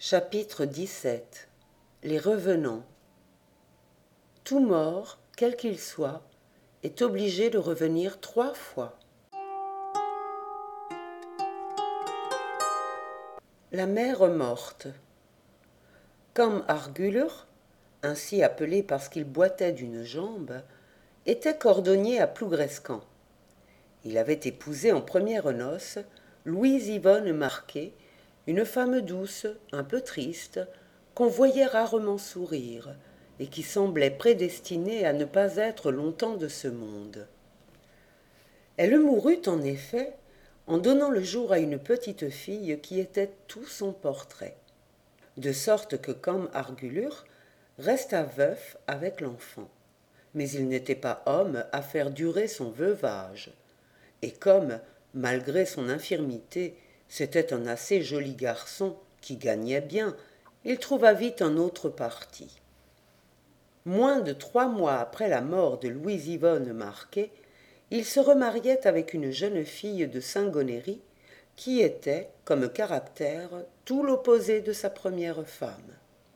Chapitre 17. Les revenants. Tout mort, quel qu'il soit, est obligé de revenir 3 fois. La mère morte. Comme Argulur, ainsi appelé parce qu'il boitait d'une jambe, était cordonnier à Plougrescant. Il avait épousé en premières noces Louise Yvonne Marquet, une femme douce, un peu triste, qu'on voyait rarement sourire, et qui semblait prédestinée à ne pas être longtemps de ce monde. Elle mourut en effet en donnant le jour à une petite fille qui était tout son portrait, de sorte que comme Argulur resta veuf avec l'enfant, mais il n'était pas homme à faire durer son veuvage, et comme, malgré son infirmité, c'était un assez joli garçon qui gagnait bien, il trouva vite un autre parti. Moins de 3 mois après la mort de Louise Yvonne Marquet, il se remariait avec une jeune fille de Saint-Gonéry qui était, comme caractère, tout l'opposé de sa première femme.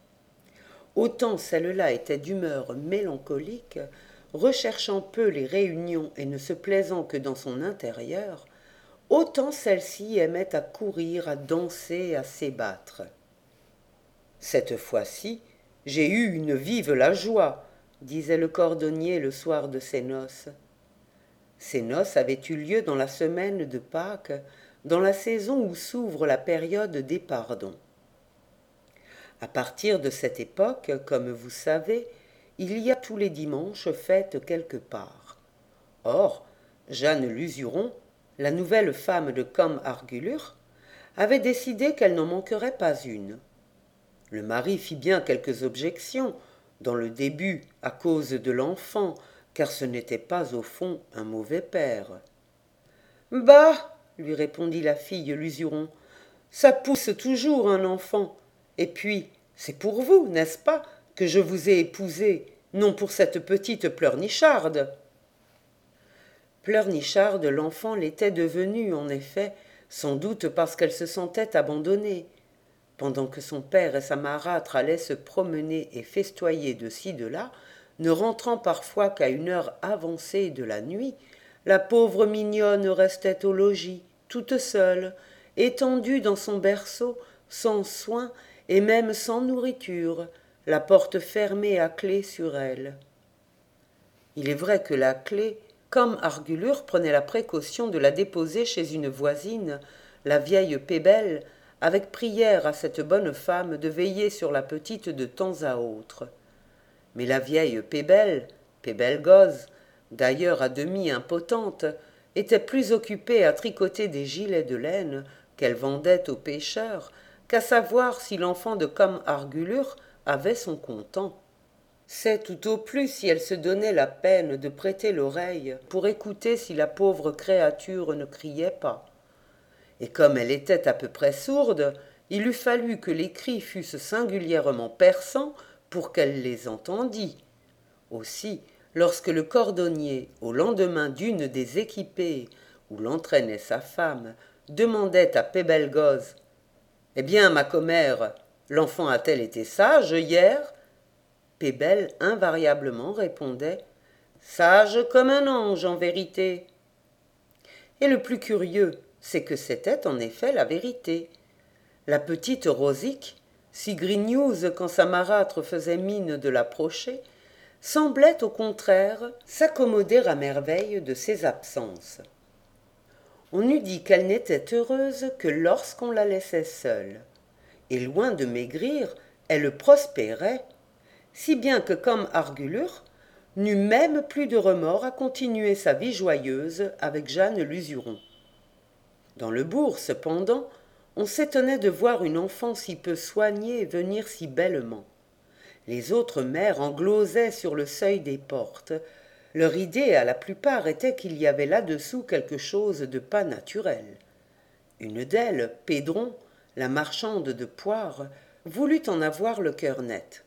Autant celle-là était d'humeur mélancolique, recherchant peu les réunions et ne se plaisant que dans son intérieur, autant celle-ci aimait à courir, à danser, à s'ébattre. Cette fois-ci, j'ai eu une vive la joie, disait le cordonnier le soir de ses noces. Ces noces avaient eu lieu dans la semaine de Pâques, dans la saison où s'ouvre la période des pardons. À partir de cette époque, comme vous savez, il y a tous les dimanches fête quelque part. Or, Jeanne Luzuron, la nouvelle femme de comme Argulur, avait décidé qu'elle n'en manquerait pas une. Le mari fit bien quelques objections, dans le début à cause de l'enfant, car ce n'était pas au fond un mauvais père. « Bah !» lui répondit la fille Luzuron, « ça pousse toujours un enfant. Et puis, c'est pour vous, n'est-ce pas, que je vous ai épousé, non pour cette petite pleurnicharde. » Pleurnicharde, l'enfant l'était devenue, en effet, sans doute parce qu'elle se sentait abandonnée. Pendant que son père et sa marâtre allaient se promener et festoyer de ci de là, ne rentrant parfois qu'à une heure avancée de la nuit, la pauvre mignonne restait au logis, toute seule, étendue dans son berceau, sans soin et même sans nourriture, la porte fermée à clé sur elle. Il est vrai que la clé, comme Argulur prenait la précaution de la déposer chez une voisine, la vieille Pébelle, avec prière à cette bonne femme de veiller sur la petite de temps à autre. Mais la vieille Pébelle, Pébelgoz, d'ailleurs à demi impotente, était plus occupée à tricoter des gilets de laine qu'elle vendait aux pêcheurs qu'à savoir si l'enfant de comme Argulur avait son content. C'est tout au plus si elle se donnait la peine de prêter l'oreille pour écouter si la pauvre créature ne criait pas. Et comme elle était à peu près sourde, il eût fallu que les cris fussent singulièrement perçants pour qu'elle les entendît. Aussi, lorsque le cordonnier, au lendemain d'une des équipées où l'entraînait sa femme, demandait à Pébelgoz « Eh bien, ma commère, l'enfant a-t-elle été sage hier ?» Pébelle invariablement répondait « Sage comme un ange, en vérité. » Et le plus curieux, c'est que c'était en effet la vérité. La petite Rosique, si grignouse quand sa marâtre faisait mine de l'approcher, semblait au contraire s'accommoder à merveille de ses absences. On eût dit qu'elle n'était heureuse que lorsqu'on la laissait seule, et loin de maigrir, elle prospérait, si bien que comme Argulur, n'eut même plus de remords à continuer sa vie joyeuse avec Jeanne Luzuron. Dans le bourg, cependant, on s'étonnait de voir une enfant si peu soignée venir si bellement. Les autres mères en glosaient sur le seuil des portes. Leur idée, à la plupart, était qu'il y avait là-dessous quelque chose de pas naturel. Une d'elles, Pédron, la marchande de poires, voulut en avoir le cœur net.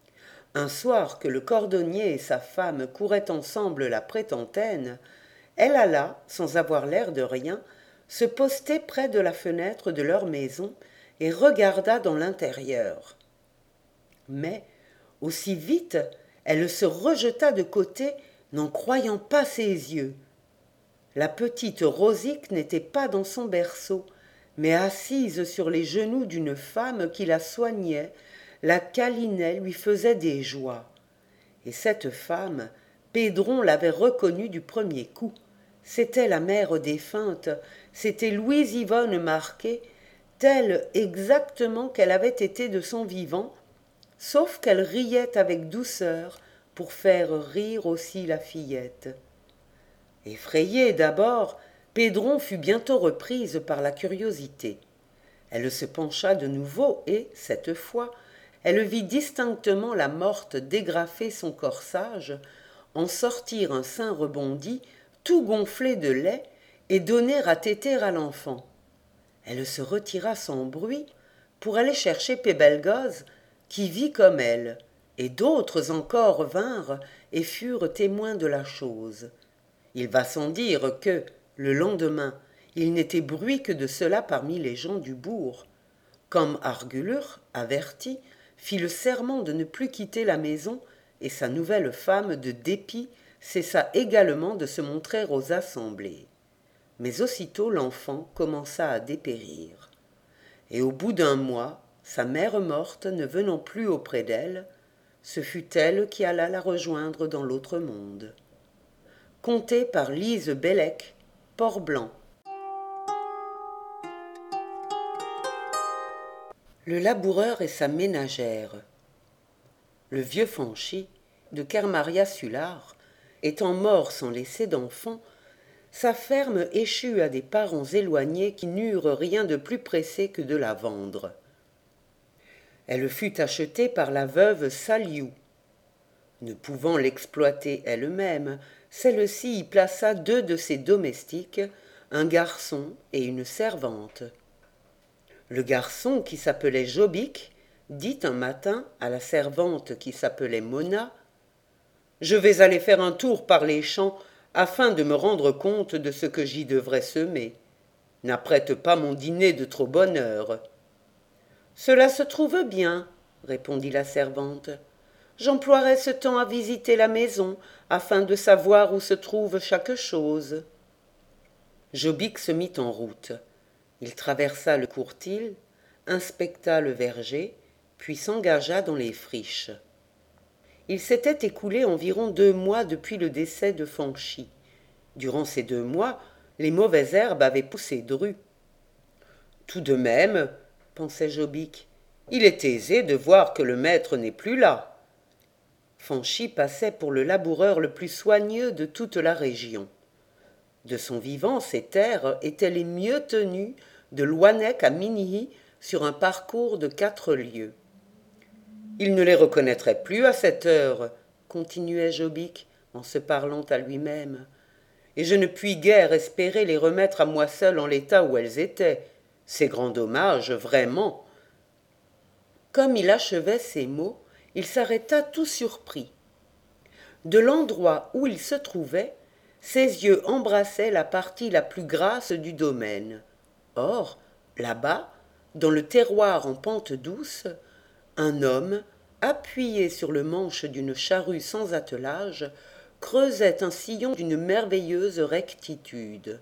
Un soir que le cordonnier et sa femme couraient ensemble la Prétentaine, elle alla, sans avoir l'air de rien, se poster près de la fenêtre de leur maison et regarda dans l'intérieur. Mais, aussi vite, elle se rejeta de côté, n'en croyant pas ses yeux. La petite Rosique n'était pas dans son berceau, mais assise sur les genoux d'une femme qui la soignait, la câlinait, lui faisait des joies. Et cette femme, Pédron l'avait reconnue du premier coup. C'était la mère défunte, c'était Louise Yvonne Marquet, telle exactement qu'elle avait été de son vivant, sauf qu'elle riait avec douceur pour faire rire aussi la fillette. Effrayée d'abord, Pédron fut bientôt reprise par la curiosité. Elle se pencha de nouveau et, cette fois, elle vit distinctement la morte dégrafer son corsage, en sortir un sein rebondi, tout gonflé de lait, et donner à téter à l'enfant. Elle se retira sans bruit pour aller chercher Pébelgoz, qui vit comme elle, et d'autres encore vinrent et furent témoins de la chose. Il va sans dire que, le lendemain, il n'était bruit que de cela parmi les gens du bourg. Comme Argulur, averti, fit le serment de ne plus quitter la maison, et sa nouvelle femme, de dépit, cessa également de se montrer aux assemblées. Mais aussitôt l'enfant commença à dépérir. Et au bout d'un mois, sa mère morte ne venant plus auprès d'elle, ce fut elle qui alla la rejoindre dans l'autre monde. Conté par Lise Bellec, Port-Blanc. Le laboureur et sa ménagère. Le vieux Fanchi, de Kermaria-Sulard, étant mort sans laisser d'enfant, sa ferme échut à des parents éloignés qui n'eurent rien de plus pressé que de la vendre. Elle fut achetée par la veuve Saliou. Ne pouvant l'exploiter elle-même, celle-ci y plaça 2 de ses domestiques, un garçon et une servante. Le garçon, qui s'appelait Jobic, dit un matin à la servante qui s'appelait Mona : « Je vais aller faire un tour par les champs afin de me rendre compte de ce que j'y devrais semer. N'apprête pas mon dîner de trop bonne heure. » « Cela se trouve bien, » répondit la servante. « J'emploierai ce temps à visiter la maison afin de savoir où se trouve chaque chose. » Jobic se mit en route. Il traversa le courtil, inspecta le verger, puis s'engagea dans les friches. Il s'était écoulé environ 2 mois depuis le décès de Fanchi. Durant ces 2 mois, les mauvaises herbes avaient poussé dru. Tout de même, pensait Jobic, il est aisé de voir que le maître n'est plus là. Fanchi passait pour le laboureur le plus soigneux de toute la région. De son vivant, ces terres étaient les mieux tenues de Loinec à Minihy sur un parcours de 4 lieues. Il ne les reconnaîtrait plus à cette heure, continuait Jobic en se parlant à lui-même, et je ne puis guère espérer les remettre à moi seul en l'état où elles étaient. C'est grand dommage, vraiment. Comme il achevait ces mots, il s'arrêta tout surpris. De l'endroit où il se trouvait, ses yeux embrassaient la partie la plus grasse du domaine. Or, là-bas, dans le terroir en pente douce, un homme, appuyé sur le manche d'une charrue sans attelage, creusait un sillon d'une merveilleuse rectitude.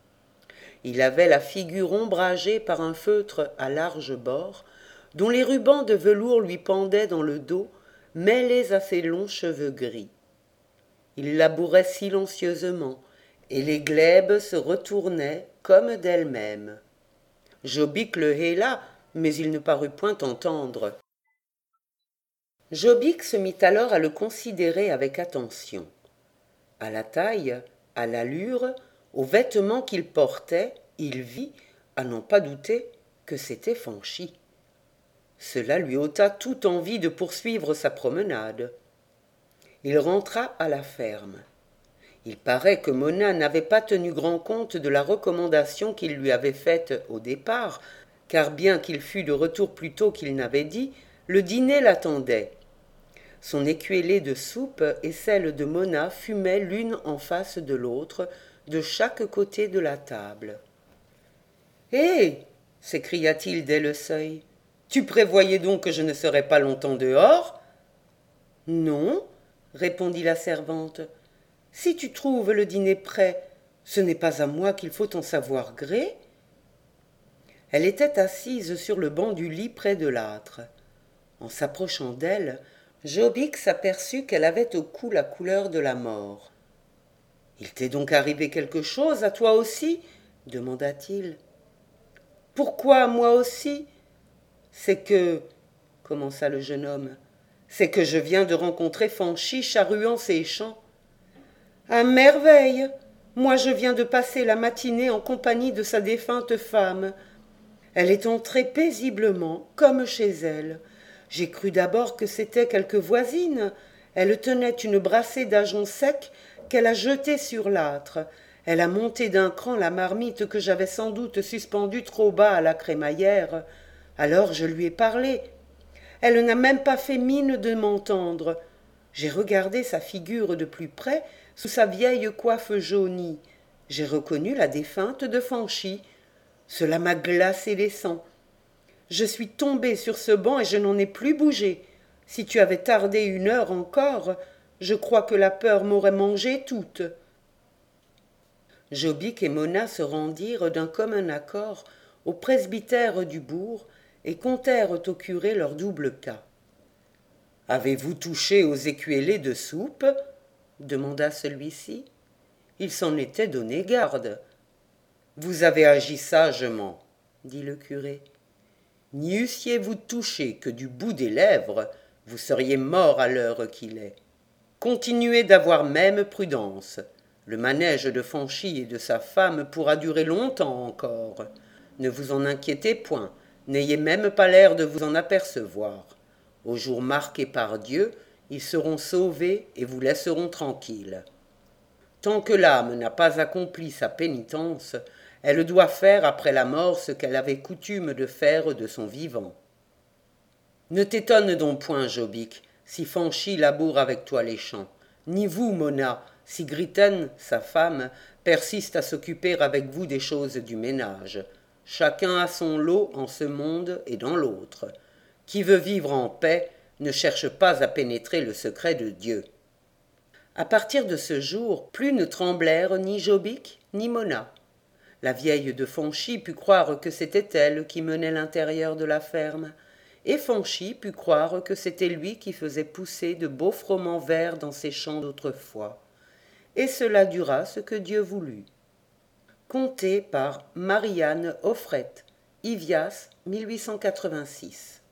Il avait la figure ombragée par un feutre à large bord, dont les rubans de velours lui pendaient dans le dos, mêlés à ses longs cheveux gris. Il labourait silencieusement, et les glèbes se retournaient comme d'elles-mêmes. Jobic le héla, mais il ne parut point entendre. Jobic se mit alors à le considérer avec attention. À la taille, à l'allure, aux vêtements qu'il portait, il vit, à n'en pas douter, que c'était Fanchi. Cela lui ôta toute envie de poursuivre sa promenade. Il rentra à la ferme. Il paraît que Mona n'avait pas tenu grand compte de la recommandation qu'il lui avait faite au départ, car bien qu'il fût de retour plus tôt qu'il n'avait dit, le dîner l'attendait. Son écuellée de soupe et celle de Mona fumaient l'une en face de l'autre, de chaque côté de la table. « Hé !» s'écria-t-il dès le seuil. Tu prévoyais donc que je ne serais pas longtemps dehors? Non, répondit la servante. Si tu trouves le dîner prêt, ce n'est pas à moi qu'il faut en savoir gré. Elle était assise sur le banc du lit près de l'âtre. En s'approchant d'elle, Jobic s'aperçut qu'elle avait au cou la couleur de la mort. « Il t'est donc arrivé quelque chose à toi aussi ?» demanda-t-il. « Pourquoi moi aussi ?»« C'est que, commença le jeune homme, c'est que je viens de rencontrer Fanchi charruant ses champs. À merveille! Moi je viens de passer la matinée en compagnie de sa défunte femme. Elle est entrée paisiblement, comme chez elle. J'ai cru d'abord que c'était quelque voisine. Elle tenait une brassée d'ajoncs secs qu'elle a jetée sur l'âtre. Elle a monté d'un cran la marmite que j'avais sans doute suspendue trop bas à la crémaillère. Alors je lui ai parlé. Elle n'a même pas fait mine de m'entendre. J'ai regardé sa figure de plus près, sous sa vieille coiffe jaunie. J'ai reconnu la défunte de Fanchi. Cela m'a glacé les sangs. Je suis tombée sur ce banc et je n'en ai plus bougé. Si tu avais tardé 1 heure encore, je crois que la peur m'aurait mangée toute. » Jobic et Mona se rendirent d'un commun accord au presbytère du bourg et contèrent au curé leur double cas. « Avez-vous touché aux écuellées de soupe ?» demanda celui-ci. Il s'en était donné garde. « Vous avez agi sagement, » dit le curé. « N'y eussiez-vous touché que du bout des lèvres, vous seriez mort à l'heure qu'il est. Continuez d'avoir même prudence. Le manège de Fanchi et de sa femme pourra durer longtemps encore. Ne vous en inquiétez point, n'ayez même pas l'air de vous en apercevoir. Au jour marqué par Dieu, ils seront sauvés et vous laisseront tranquille. Tant que l'âme n'a pas accompli sa pénitence, elle doit faire après la mort ce qu'elle avait coutume de faire de son vivant. Ne t'étonne donc point, Jobic, si Fanchi laboure avec toi les champs, ni vous, Mona, si Gritten, sa femme, persiste à s'occuper avec vous des choses du ménage. Chacun a son lot en ce monde et dans l'autre. Qui veut vivre en paix ne cherche pas à pénétrer le secret de Dieu. » À partir de ce jour, plus ne tremblèrent ni Jobic ni Mona. La vieille de Fanchi put croire que c'était elle qui menait l'intérieur de la ferme, et Fanchi put croire que c'était lui qui faisait pousser de beaux froment verts dans ses champs d'autrefois. Et cela dura ce que Dieu voulut. Conté par Marianne Offret, Ivias, 1886.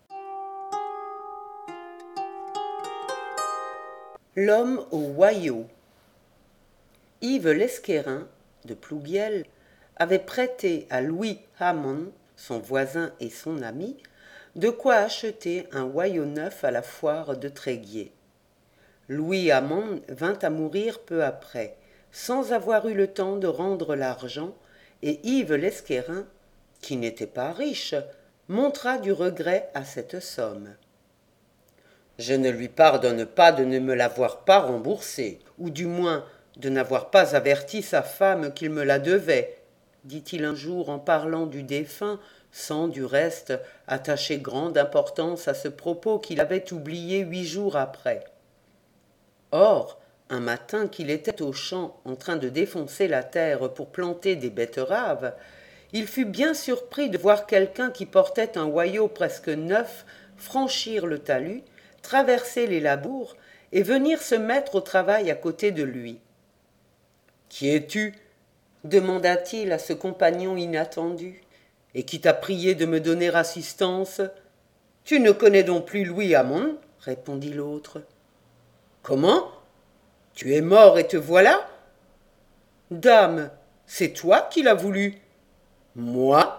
L'homme au Wayau. Yves Lesquérin, de Plouguiel, avait prêté à Louis Hamon, son voisin et son ami, de quoi acheter un Wayau neuf à la foire de Tréguier. Louis Hamon vint à mourir peu après, sans avoir eu le temps de rendre l'argent, et Yves Lesquérin, qui n'était pas riche, montra du regret à cette somme. « Je ne lui pardonne pas de ne me l'avoir pas remboursée, ou du moins de n'avoir pas averti sa femme qu'il me la devait, » dit-il un jour en parlant du défunt, sans du reste attacher grande importance à ce propos qu'il avait oublié 8 jours après. Or, un matin qu'il était au champ en train de défoncer la terre pour planter des betteraves, il fut bien surpris de voir quelqu'un qui portait un Wayau presque neuf franchir le talus, traverser les labours et venir se mettre au travail à côté de lui. « Qui es-tu » demanda-t-il à ce compagnon inattendu. « Et qui t'a prié de me donner assistance ?»« Tu ne connais donc plus Louis Hamon ?» répondit l'autre. « Comment ? Tu es mort et te voilà ?»« Dame, c'est toi qui l'as voulu. »« Moi ?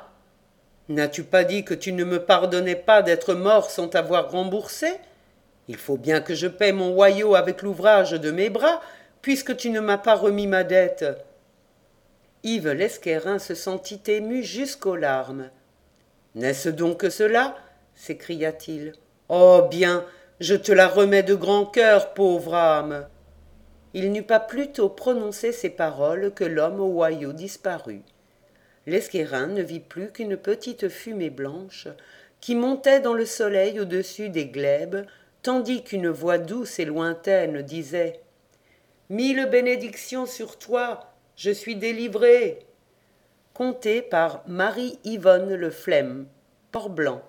N'as-tu pas dit que tu ne me pardonnais pas d'être mort sans t'avoir remboursé ? Il faut bien que je paie mon Wayau avec l'ouvrage de mes bras, puisque tu ne m'as pas remis ma dette. » Yves Lesquérin se sentit ému jusqu'aux larmes. « N'est-ce donc que cela ?» s'écria-t-il. « Oh bien, je te la remets de grand cœur, pauvre âme !» Il n'eut pas plus tôt prononcé ces paroles que l'homme au Wayau disparut. L'Esquérin ne vit plus qu'une petite fumée blanche qui montait dans le soleil au-dessus des glèbes, tandis qu'une voix douce et lointaine disait « Mille bénédictions sur toi, je suis délivrée !» Conté par Marie-Yvonne Le Flem, Port-Blanc.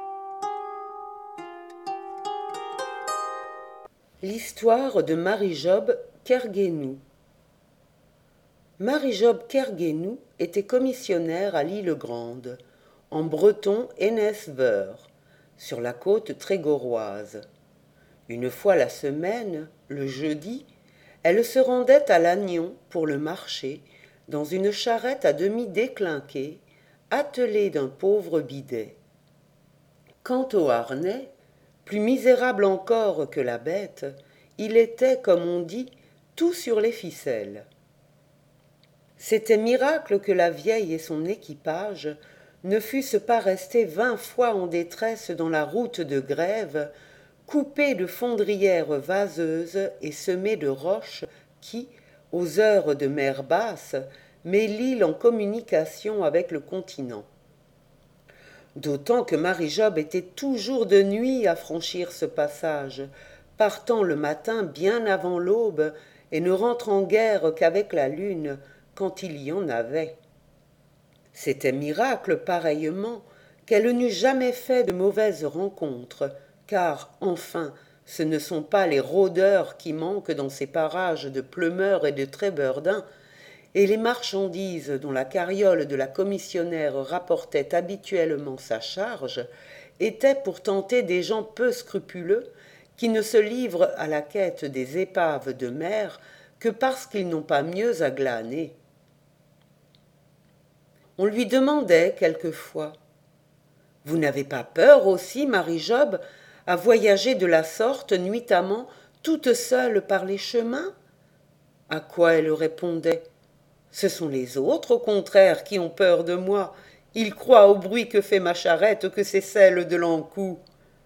L'histoire de Marie-Job Kerguénou. Marie-Job Kerguénou était commissionnaire à l'Île-Grande, en breton Ennesveur, sur la côte trégoroise. Une fois la semaine, le jeudi, elle se rendait à Lannion pour le marché, dans une charrette à demi déclinquée, attelée d'un pauvre bidet. Quant au harnais, plus misérable encore que la bête, il était, comme on dit, tout sur les ficelles. C'était miracle que la vieille et son équipage ne fussent pas restés 20 fois en détresse dans la route de Grève, coupés de fondrières vaseuses et semés de roches qui, aux heures de mer basse, met l'île en communication avec le continent. D'autant que Marie-Job était toujours de nuit à franchir ce passage, partant le matin bien avant l'aube et ne rentrant guère qu'avec la lune, quand il y en avait. C'était miracle, pareillement, qu'elle n'eût jamais fait de mauvaises rencontres, car, enfin, ce ne sont pas les rôdeurs qui manquent dans ces parages de Pleumeur et de Trébeurdin, et les marchandises dont la carriole de la commissionnaire rapportait habituellement sa charge étaient pour tenter des gens peu scrupuleux qui ne se livrent à la quête des épaves de mer que parce qu'ils n'ont pas mieux à glaner. On lui demandait quelquefois « Vous n'avez pas peur aussi, Marie-Job, à voyager de la sorte nuitamment, toute seule par les chemins ?» À quoi elle répondait « Ce sont les autres, au contraire, qui ont peur de moi. Ils croient au bruit que fait ma charrette que c'est celle de l'Ankou. »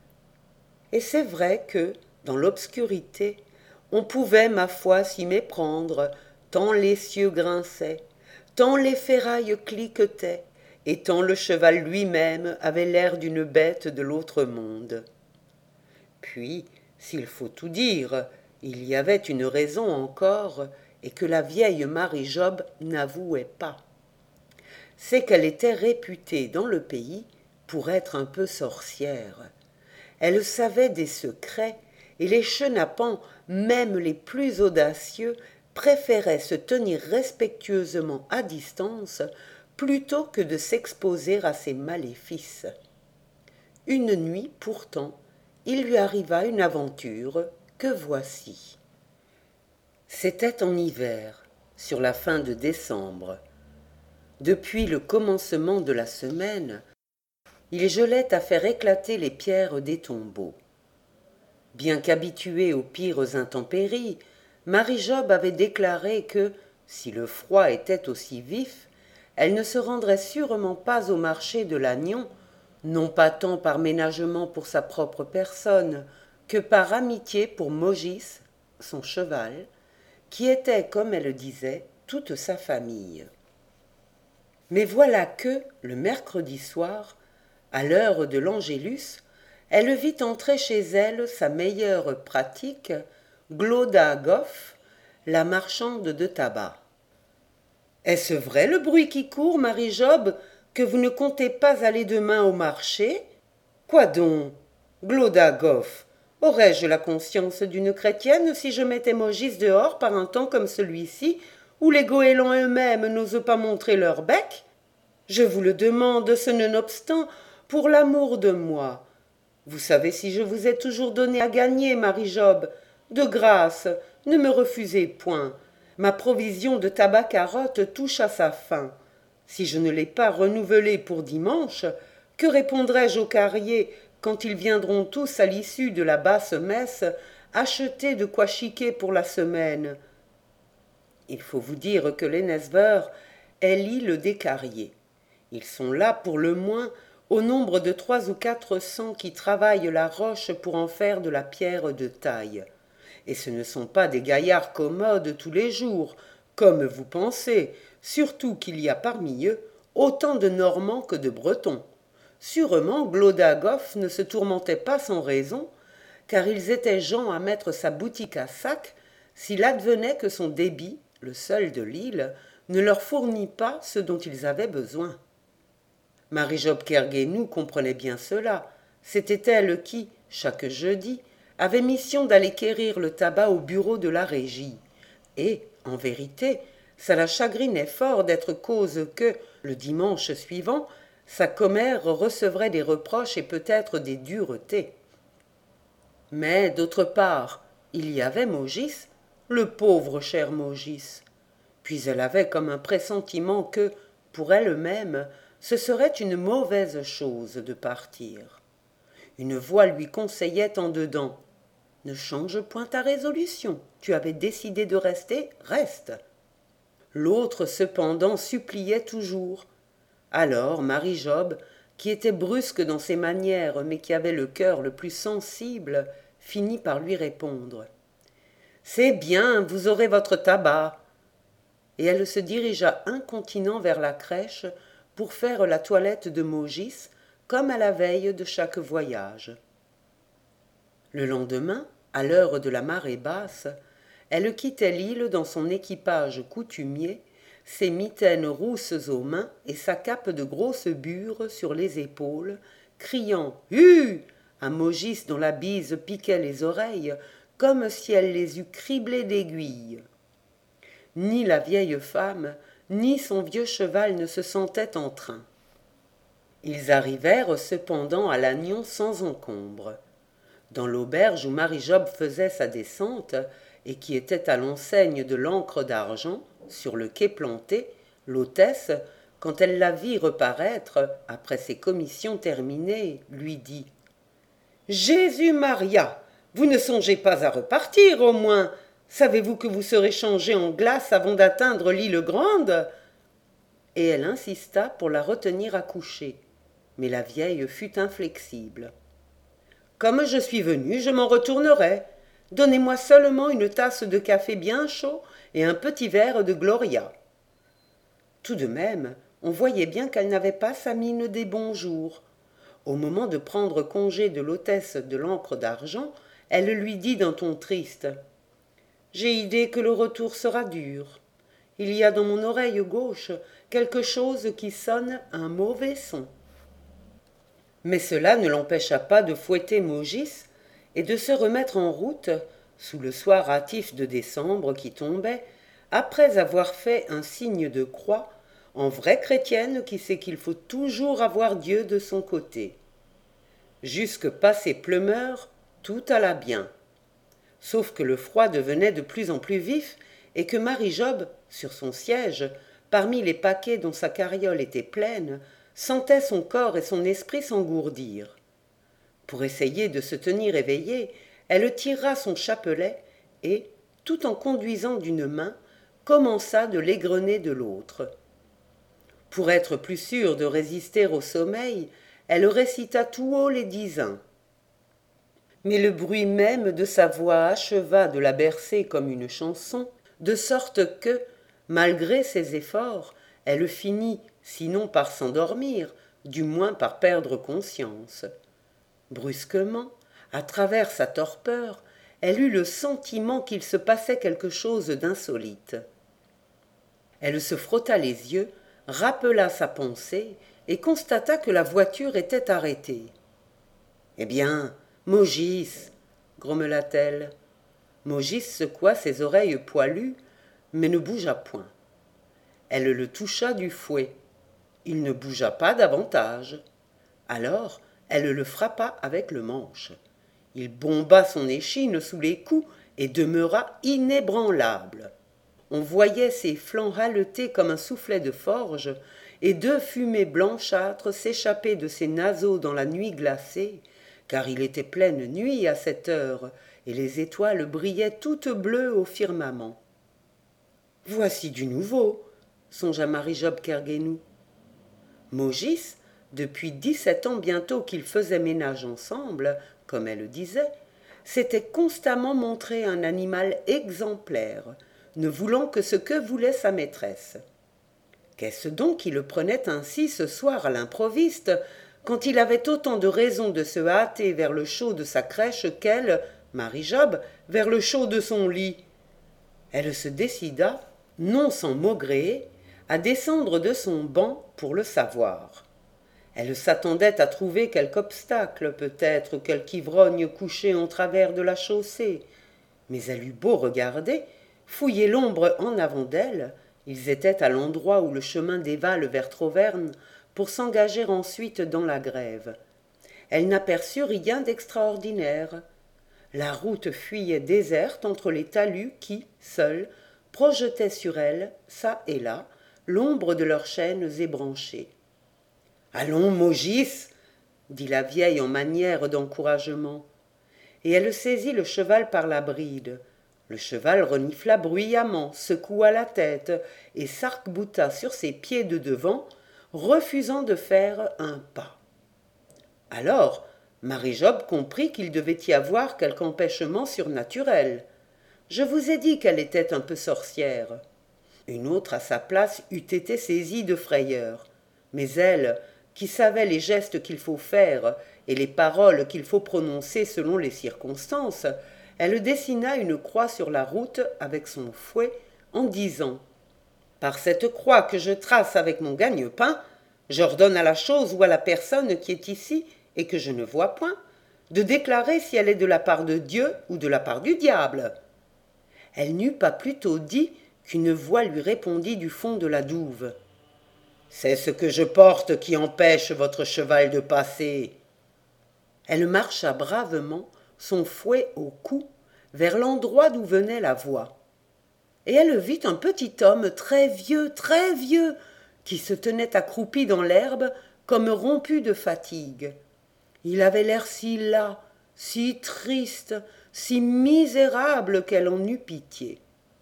Et c'est vrai que, dans l'obscurité, on pouvait, ma foi, s'y méprendre, tant les cieux grinçaient, tant les ferrailles cliquetaient, et tant le cheval lui-même avait l'air d'une bête de l'autre monde. Puis, s'il faut tout dire, il y avait une raison encore, et que la vieille Marie-Job n'avouait pas. C'est qu'elle était réputée dans le pays pour être un peu sorcière. Elle savait des secrets, et les chenapans, même les plus audacieux, préféraient se tenir respectueusement à distance plutôt que de s'exposer à ses maléfices. Une nuit, pourtant, il lui arriva une aventure que voici. C'était en hiver, sur la fin de décembre. Depuis le commencement de la semaine, il gelait à faire éclater les pierres des tombeaux. Bien qu'habituée aux pires intempéries, Marie-Job avait déclaré que, si le froid était aussi vif, elle ne se rendrait sûrement pas au marché de Lannion, non pas tant par ménagement pour sa propre personne, que par amitié pour Mogis, son cheval, qui était, comme elle disait, toute sa famille. Mais voilà que, le mercredi soir, à l'heure de l'Angélus, elle vit entrer chez elle sa meilleure pratique, Glauda Goff, la marchande de tabac. « Est-ce vrai le bruit qui court, Marie-Job, que vous ne comptez pas aller demain au marché ? Quoi donc, Glauda Goff, aurais-je la conscience d'une chrétienne si je mettais Mogis dehors par un temps comme celui-ci, où les goélands eux-mêmes n'osent pas montrer leur bec ? Je vous le demande, ce nonobstant, pour l'amour de moi. Vous savez si je vous ai toujours donné à gagner, Marie-Job. De grâce, ne me refusez point. Ma provision de tabac carotte touche à sa fin. Si je ne l'ai pas renouvelée pour dimanche, que répondrai-je aux carriers quand ils viendront tous à l'issue de la basse messe acheter de quoi chiquer pour la semaine ? Il faut vous dire que l'Ennesveur est l'île des carriers. Ils sont là pour le moins au nombre de 300 ou 400 qui travaillent la roche pour en faire de la pierre de taille. Et ce ne sont pas des gaillards commodes tous les jours, comme vous pensez, surtout qu'il y a parmi eux autant de Normands que de Bretons. Sûrement, Glodagov ne se tourmentait pas sans raison, car ils étaient gens à mettre sa boutique à sac s'il advenait que son débit, le seul de l'île, ne leur fournit pas ce dont ils avaient besoin. Marie-Job Kerguénou comprenait bien cela. C'était elle qui, chaque jeudi, avait mission d'aller quérir le tabac au bureau de la régie. Et, en vérité, ça la chagrinait fort d'être cause que, le dimanche suivant, sa commère recevrait des reproches et peut-être des duretés. Mais, d'autre part, il y avait Maugis, le pauvre cher Maugis. Puis elle avait comme un pressentiment que, pour elle-même, ce serait une mauvaise chose de partir. Une voix lui conseillait en dedans. « Ne change point ta résolution. Tu avais décidé de rester, reste. » L'autre, cependant, suppliait toujours. Alors Marie-Job, qui était brusque dans ses manières, mais qui avait le cœur le plus sensible, finit par lui répondre. « C'est bien, vous aurez votre tabac. » Et elle se dirigea incontinent vers la crèche pour faire la toilette de Maugis, comme à la veille de chaque voyage. Le lendemain, à l'heure de la marée basse, elle quittait l'île dans son équipage coutumier, ses mitaines rousses aux mains et sa cape de grosse bure sur les épaules, criant « Hue !» à Maugis dont la bise piquait les oreilles, comme si elle les eût criblées d'aiguilles. Ni la vieille femme, ni son vieux cheval ne se sentaient en train. Ils arrivèrent cependant à Lannion sans encombre. Dans l'auberge où Marie-Job faisait sa descente, et qui était à l'enseigne de l'Ancre d'Argent, sur le quai planté, l'hôtesse, quand elle la vit reparaître, après ses commissions terminées, lui dit « Jésus-Maria, vous ne songez pas à repartir, au moins. Savez-vous que vous serez changé en glace avant d'atteindre l'île Grande ?» Et elle insista pour la retenir à coucher. Mais la vieille fut inflexible. « Comme je suis venue, je m'en retournerai. Donnez-moi seulement une tasse de café bien chaud et un petit verre de Gloria. » Tout de même, on voyait bien qu'elle n'avait pas sa mine des bons jours. Au moment de prendre congé de l'hôtesse de l'Ancre d'Argent, elle lui dit d'un ton triste « J'ai idée que le retour sera dur. Il y a dans mon oreille gauche quelque chose qui sonne un mauvais son. » Mais cela ne l'empêcha pas de fouetter Maugis et de se remettre en route, sous le soir hâtif de décembre qui tombait, après avoir fait un signe de croix, en vraie chrétienne qui sait qu'il faut toujours avoir Dieu de son côté. Jusque passé Pleumeur, tout alla bien. Sauf que le froid devenait de plus en plus vif et que Marie-Job, sur son siège, parmi les paquets dont sa carriole était pleine, sentait son corps et son esprit s'engourdir. Pour essayer de se tenir éveillée, elle tira son chapelet et, tout en conduisant d'une main, commença de l'égrener de l'autre. Pour être plus sûre de résister au sommeil, elle récita tout haut les 10 uns. Mais le bruit même de sa voix acheva de la bercer comme une chanson, de sorte que, malgré ses efforts, elle finit, sinon par s'endormir, du moins par perdre conscience. Brusquement, à travers sa torpeur, elle eut le sentiment qu'il se passait quelque chose d'insolite. Elle se frotta les yeux, rappela sa pensée et constata que la voiture était arrêtée. « Eh bien, Maugis !» grommela-t-elle. Maugis secoua ses oreilles poilues, mais ne bougea point. Elle le toucha du fouet. Il ne bougea pas davantage. Alors, elle le frappa avec le manche. Il bomba son échine sous les coups et demeura inébranlable. On voyait ses flancs haleter comme un soufflet de forge, et 2 fumées blanchâtres s'échapper de ses naseaux dans la nuit glacée, car il était pleine nuit à cette heure, et les étoiles brillaient toutes bleues au firmament. « Voici du nouveau !» songea Marie-Job Kerguénou. Maugis, depuis 17 ans bientôt qu'ils faisaient ménage ensemble, comme elle disait, s'était constamment montré un animal exemplaire, ne voulant que ce que voulait sa maîtresse. Qu'est-ce donc qui le prenait ainsi ce soir à l'improviste, quand il avait autant de raisons de se hâter vers le chaud de sa crèche qu'elle, Marie-Job, vers le chaud de son lit? Elle se décida, non sans maugréer, à descendre de son banc pour le savoir. Elle s'attendait à trouver quelque obstacle, peut-être quelque ivrogne couché en travers de la chaussée. Mais elle eut beau regarder, fouiller l'ombre en avant d'elle, ils étaient à l'endroit où le chemin dévale vers Troverne pour s'engager ensuite dans la grève. Elle n'aperçut rien d'extraordinaire. La route fuyait déserte entre les talus qui, seuls, projetaient sur elle, çà et là, l'ombre de leurs chaînes ébranchées. « Allons, Maugis !» dit la vieille en manière d'encouragement. Et elle saisit le cheval par la bride. Le cheval renifla bruyamment, secoua la tête et s'arc-bouta sur ses pieds de devant, refusant de faire un pas. Alors, Marie-Job comprit qu'il devait y avoir quelque empêchement surnaturel. Je vous ai dit qu'elle était un peu sorcière. Une autre à sa place eût été saisie de frayeur. Mais elle, qui savait les gestes qu'il faut faire et les paroles qu'il faut prononcer selon les circonstances, elle dessina une croix sur la route avec son fouet en disant « Par cette croix que je trace avec mon gagne-pain, j'ordonne à la chose ou à la personne qui est ici et que je ne vois point, de déclarer si elle est de la part de Dieu ou de la part du diable. » Elle n'eut pas plus tôt dit qu'une voix lui répondit du fond de la douve. « C'est ce que je porte qui empêche votre cheval de passer. » Elle marcha bravement, son fouet au cou, vers l'endroit d'où venait la voix. Et elle vit un petit homme très vieux, qui se tenait accroupi dans l'herbe, comme rompu de fatigue. Il avait l'air si las, si triste, si misérable qu'elle en eut pitié.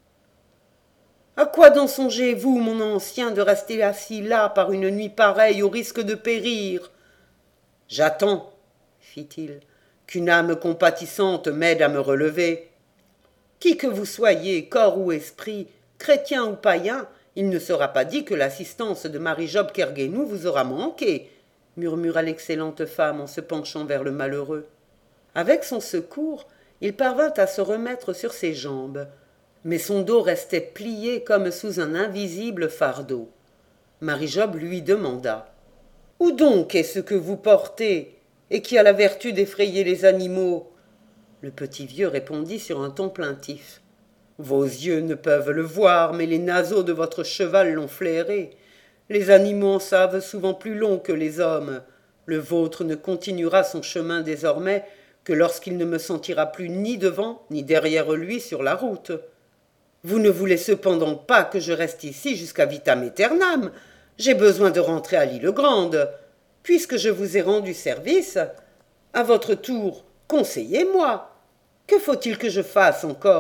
« À quoi donc songez-vous, mon ancien, de rester assis là par une nuit pareille au risque de périr ?»« J'attends, fit-il, qu'une âme compatissante m'aide à me relever. Qui que vous soyez, corps ou esprit, chrétien ou païen, il ne sera pas dit que l'assistance de Marie-Job Kerguénou vous aura manqué, murmura l'excellente femme en se penchant vers le malheureux. Avec son secours, il parvint à se remettre sur ses jambes, mais son dos restait plié comme sous un invisible fardeau. Marie-Job lui demanda « Où donc est-ce que vous portez, et qui a la vertu d'effrayer les animaux ?» Le petit vieux répondit sur un ton plaintif. « Vos yeux ne peuvent le voir, mais les naseaux de votre cheval l'ont flairé. Les animaux en savent souvent plus long que les hommes. Le vôtre ne continuera son chemin désormais que lorsqu'il ne me sentira plus ni devant ni derrière lui sur la route. Vous ne voulez cependant pas que je reste ici jusqu'à vitam aeternam. J'ai besoin de rentrer à l'île Grande. Puisque je vous ai rendu service, à votre tour, conseillez-moi. Que faut-il que je fasse encore ?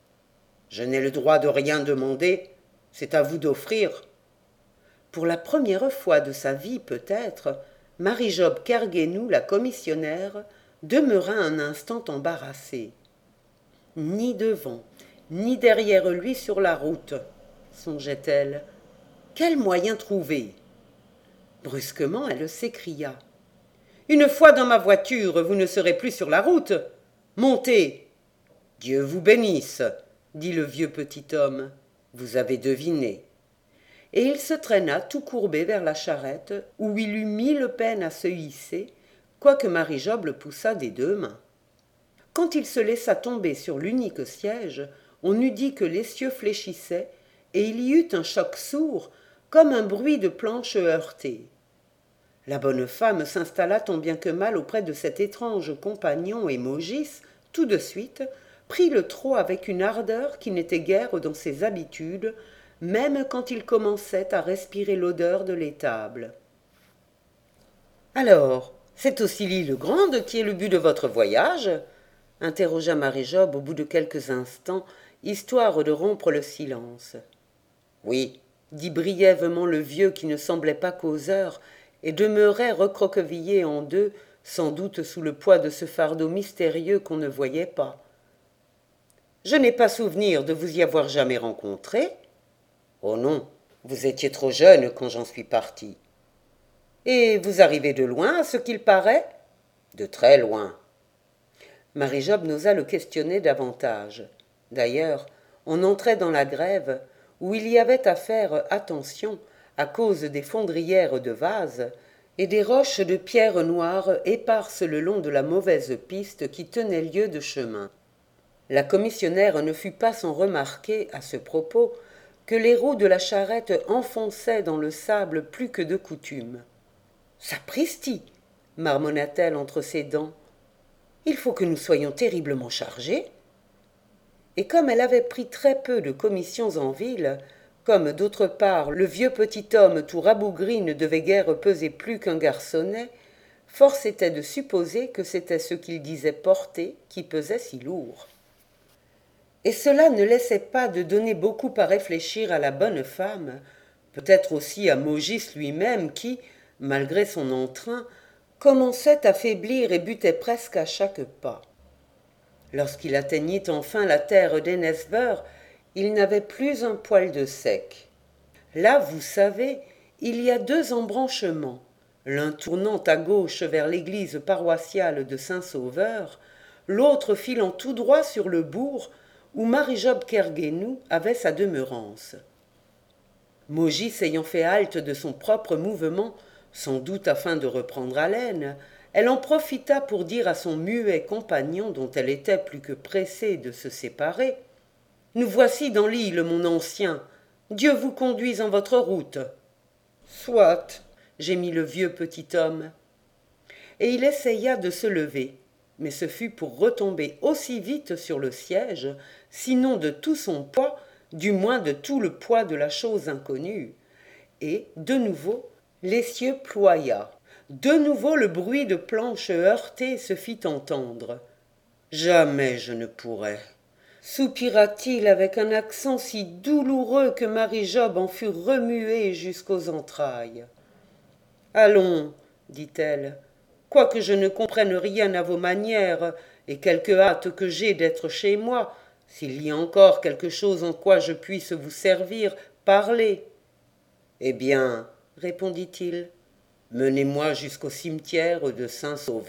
Je n'ai le droit de rien demander, c'est à vous d'offrir. » Pour la première fois de sa vie peut-être, Marie-Job Kerguénou, la commissionnaire, demeura un instant embarrassée. Ni devant, ni derrière lui sur la route, songeait-elle. Quel moyen trouver ? Brusquement, elle s'écria. « Une fois dans ma voiture, vous ne serez plus sur la route. Montez !»« Dieu vous bénisse !» dit le vieux petit homme. « Vous avez deviné. » Et il se traîna tout courbé vers la charrette, où il eut mille peines à se hisser, quoique Marie-Job le poussât des deux mains. Quand il se laissa tomber sur l'unique siège, on eût dit que l'essieu fléchissait, et il y eut un choc sourd, comme un bruit de planches heurtées. La bonne femme s'installa tant bien que mal auprès de cet étrange compagnon, et Maugis, tout de suite, prit le trot avec une ardeur qui n'était guère dans ses habitudes, même quand il commençait à respirer l'odeur de l'étable. « Alors, c'est aussi l'île Grande qui est le but de votre voyage ?» interrogea Marie-Job au bout de quelques instants, histoire de rompre le silence. « Oui, » dit brièvement le vieux qui ne semblait pas causeur et demeurait recroquevillé en deux, sans doute sous le poids de ce fardeau mystérieux qu'on ne voyait pas. « Je n'ai pas souvenir de vous y avoir jamais rencontré. »« Oh non, Vous étiez trop jeune quand j'en suis parti. Et vous arrivez de loin, à ce qu'il paraît? De très loin. Marie-Job n'osa le questionner davantage. D'ailleurs, on entrait dans la grève, où il y avait à faire attention à cause des fondrières de vases et des roches de pierre noire éparses le long de la mauvaise piste qui tenait lieu de chemin. La commissionnaire ne fut pas sans remarquer, à ce propos, que les roues de la charrette enfonçaient dans le sable plus que de coutume. « Sapristi !» marmonna-t-elle entre ses dents. « Il faut que nous soyons terriblement chargés. » Et comme elle avait pris très peu de commissions en ville, comme d'autre part le vieux petit homme tout rabougri ne devait guère peser plus qu'un garçonnet, force était de supposer que c'était ce qu'il disait porter qui pesait si lourd. Et cela ne laissait pas de donner beaucoup à réfléchir à la bonne femme, peut-être aussi à Maugis lui-même qui, malgré son entrain, commençait à faiblir et butait presque à chaque pas. Lorsqu'il atteignit enfin la terre d'Ennesburg, il n'avait plus un poil de sec. Là, vous savez, il y a 2 embranchements, l'un tournant à gauche vers l'église paroissiale de Saint-Sauveur, l'autre filant tout droit sur le bourg où Marie-Job Kerguénou avait sa demeurance. Maugis ayant fait halte de son propre mouvement, sans doute afin de reprendre haleine, elle en profita pour dire à son muet compagnon, dont elle était plus que pressée de se séparer, « Nous voici dans l'île, mon ancien. Dieu vous conduise en votre route. »« Soit, » gémit le vieux petit homme. Et il essaya de se lever, mais ce fut pour retomber aussi vite sur le siège, sinon de tout son poids, du moins de tout le poids de la chose inconnue. Et, de nouveau, l'essieu ploya. De nouveau le bruit de planches heurtées se fit entendre. « Jamais je ne pourrais !» soupira-t-il avec un accent si douloureux que Marie-Job en fut remuée jusqu'aux entrailles. « Allons, dit-elle, quoique je ne comprenne rien à vos manières et quelque hâte que j'ai d'être chez moi, s'il y a encore quelque chose en quoi je puisse vous servir, parlez. »« Eh bien, répondit-il, menez-moi jusqu'au cimetière de Saint-Sauveur. »«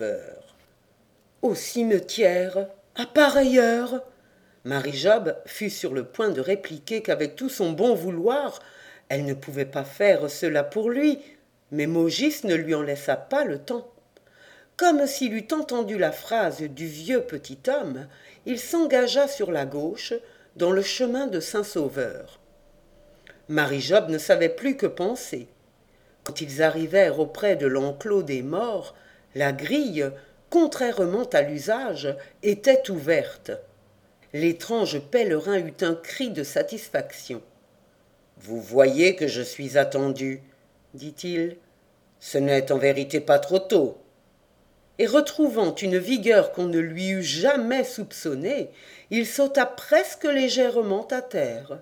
Au cimetière, à pareille heure ?» Marie-Job fut sur le point de répliquer qu'avec tout son bon vouloir, elle ne pouvait pas faire cela pour lui, mais Maugis ne lui en laissa pas le temps. Comme s'il eût entendu la phrase du vieux petit homme, il s'engagea sur la gauche, dans le chemin de Saint-Sauveur. Marie-Job ne savait plus que penser. Quand ils arrivèrent auprès de l'enclos des morts, la grille, contrairement à l'usage, était ouverte. L'étrange pèlerin eut un cri de satisfaction. « Vous voyez que je suis attendu, » dit-il. « Ce n'est en vérité pas trop tôt. » Et retrouvant une vigueur qu'on ne lui eût jamais soupçonnée, il sauta presque légèrement à terre.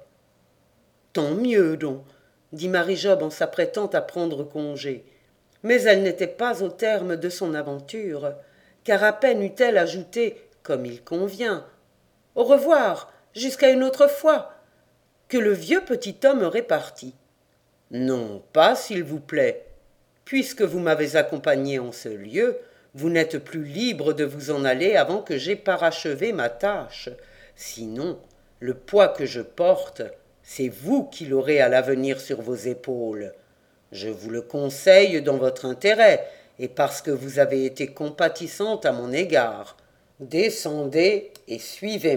« Tant mieux donc, » dit Marie-Job en s'apprêtant à prendre congé. Mais elle n'était pas au terme de son aventure, car à peine eut-elle ajouté, comme il convient, « Au revoir, jusqu'à une autre fois !» que le vieux petit homme répartit. « Non, pas s'il vous plaît. Puisque vous m'avez accompagné en ce lieu, vous n'êtes plus libre de vous en aller avant que j'aie parachevé ma tâche. Sinon, le poids que je porte, c'est vous qui l'aurez à l'avenir sur vos épaules. Je vous le conseille dans votre intérêt, et parce que vous avez été compatissante à mon égard. Descendez et suivez-moi. »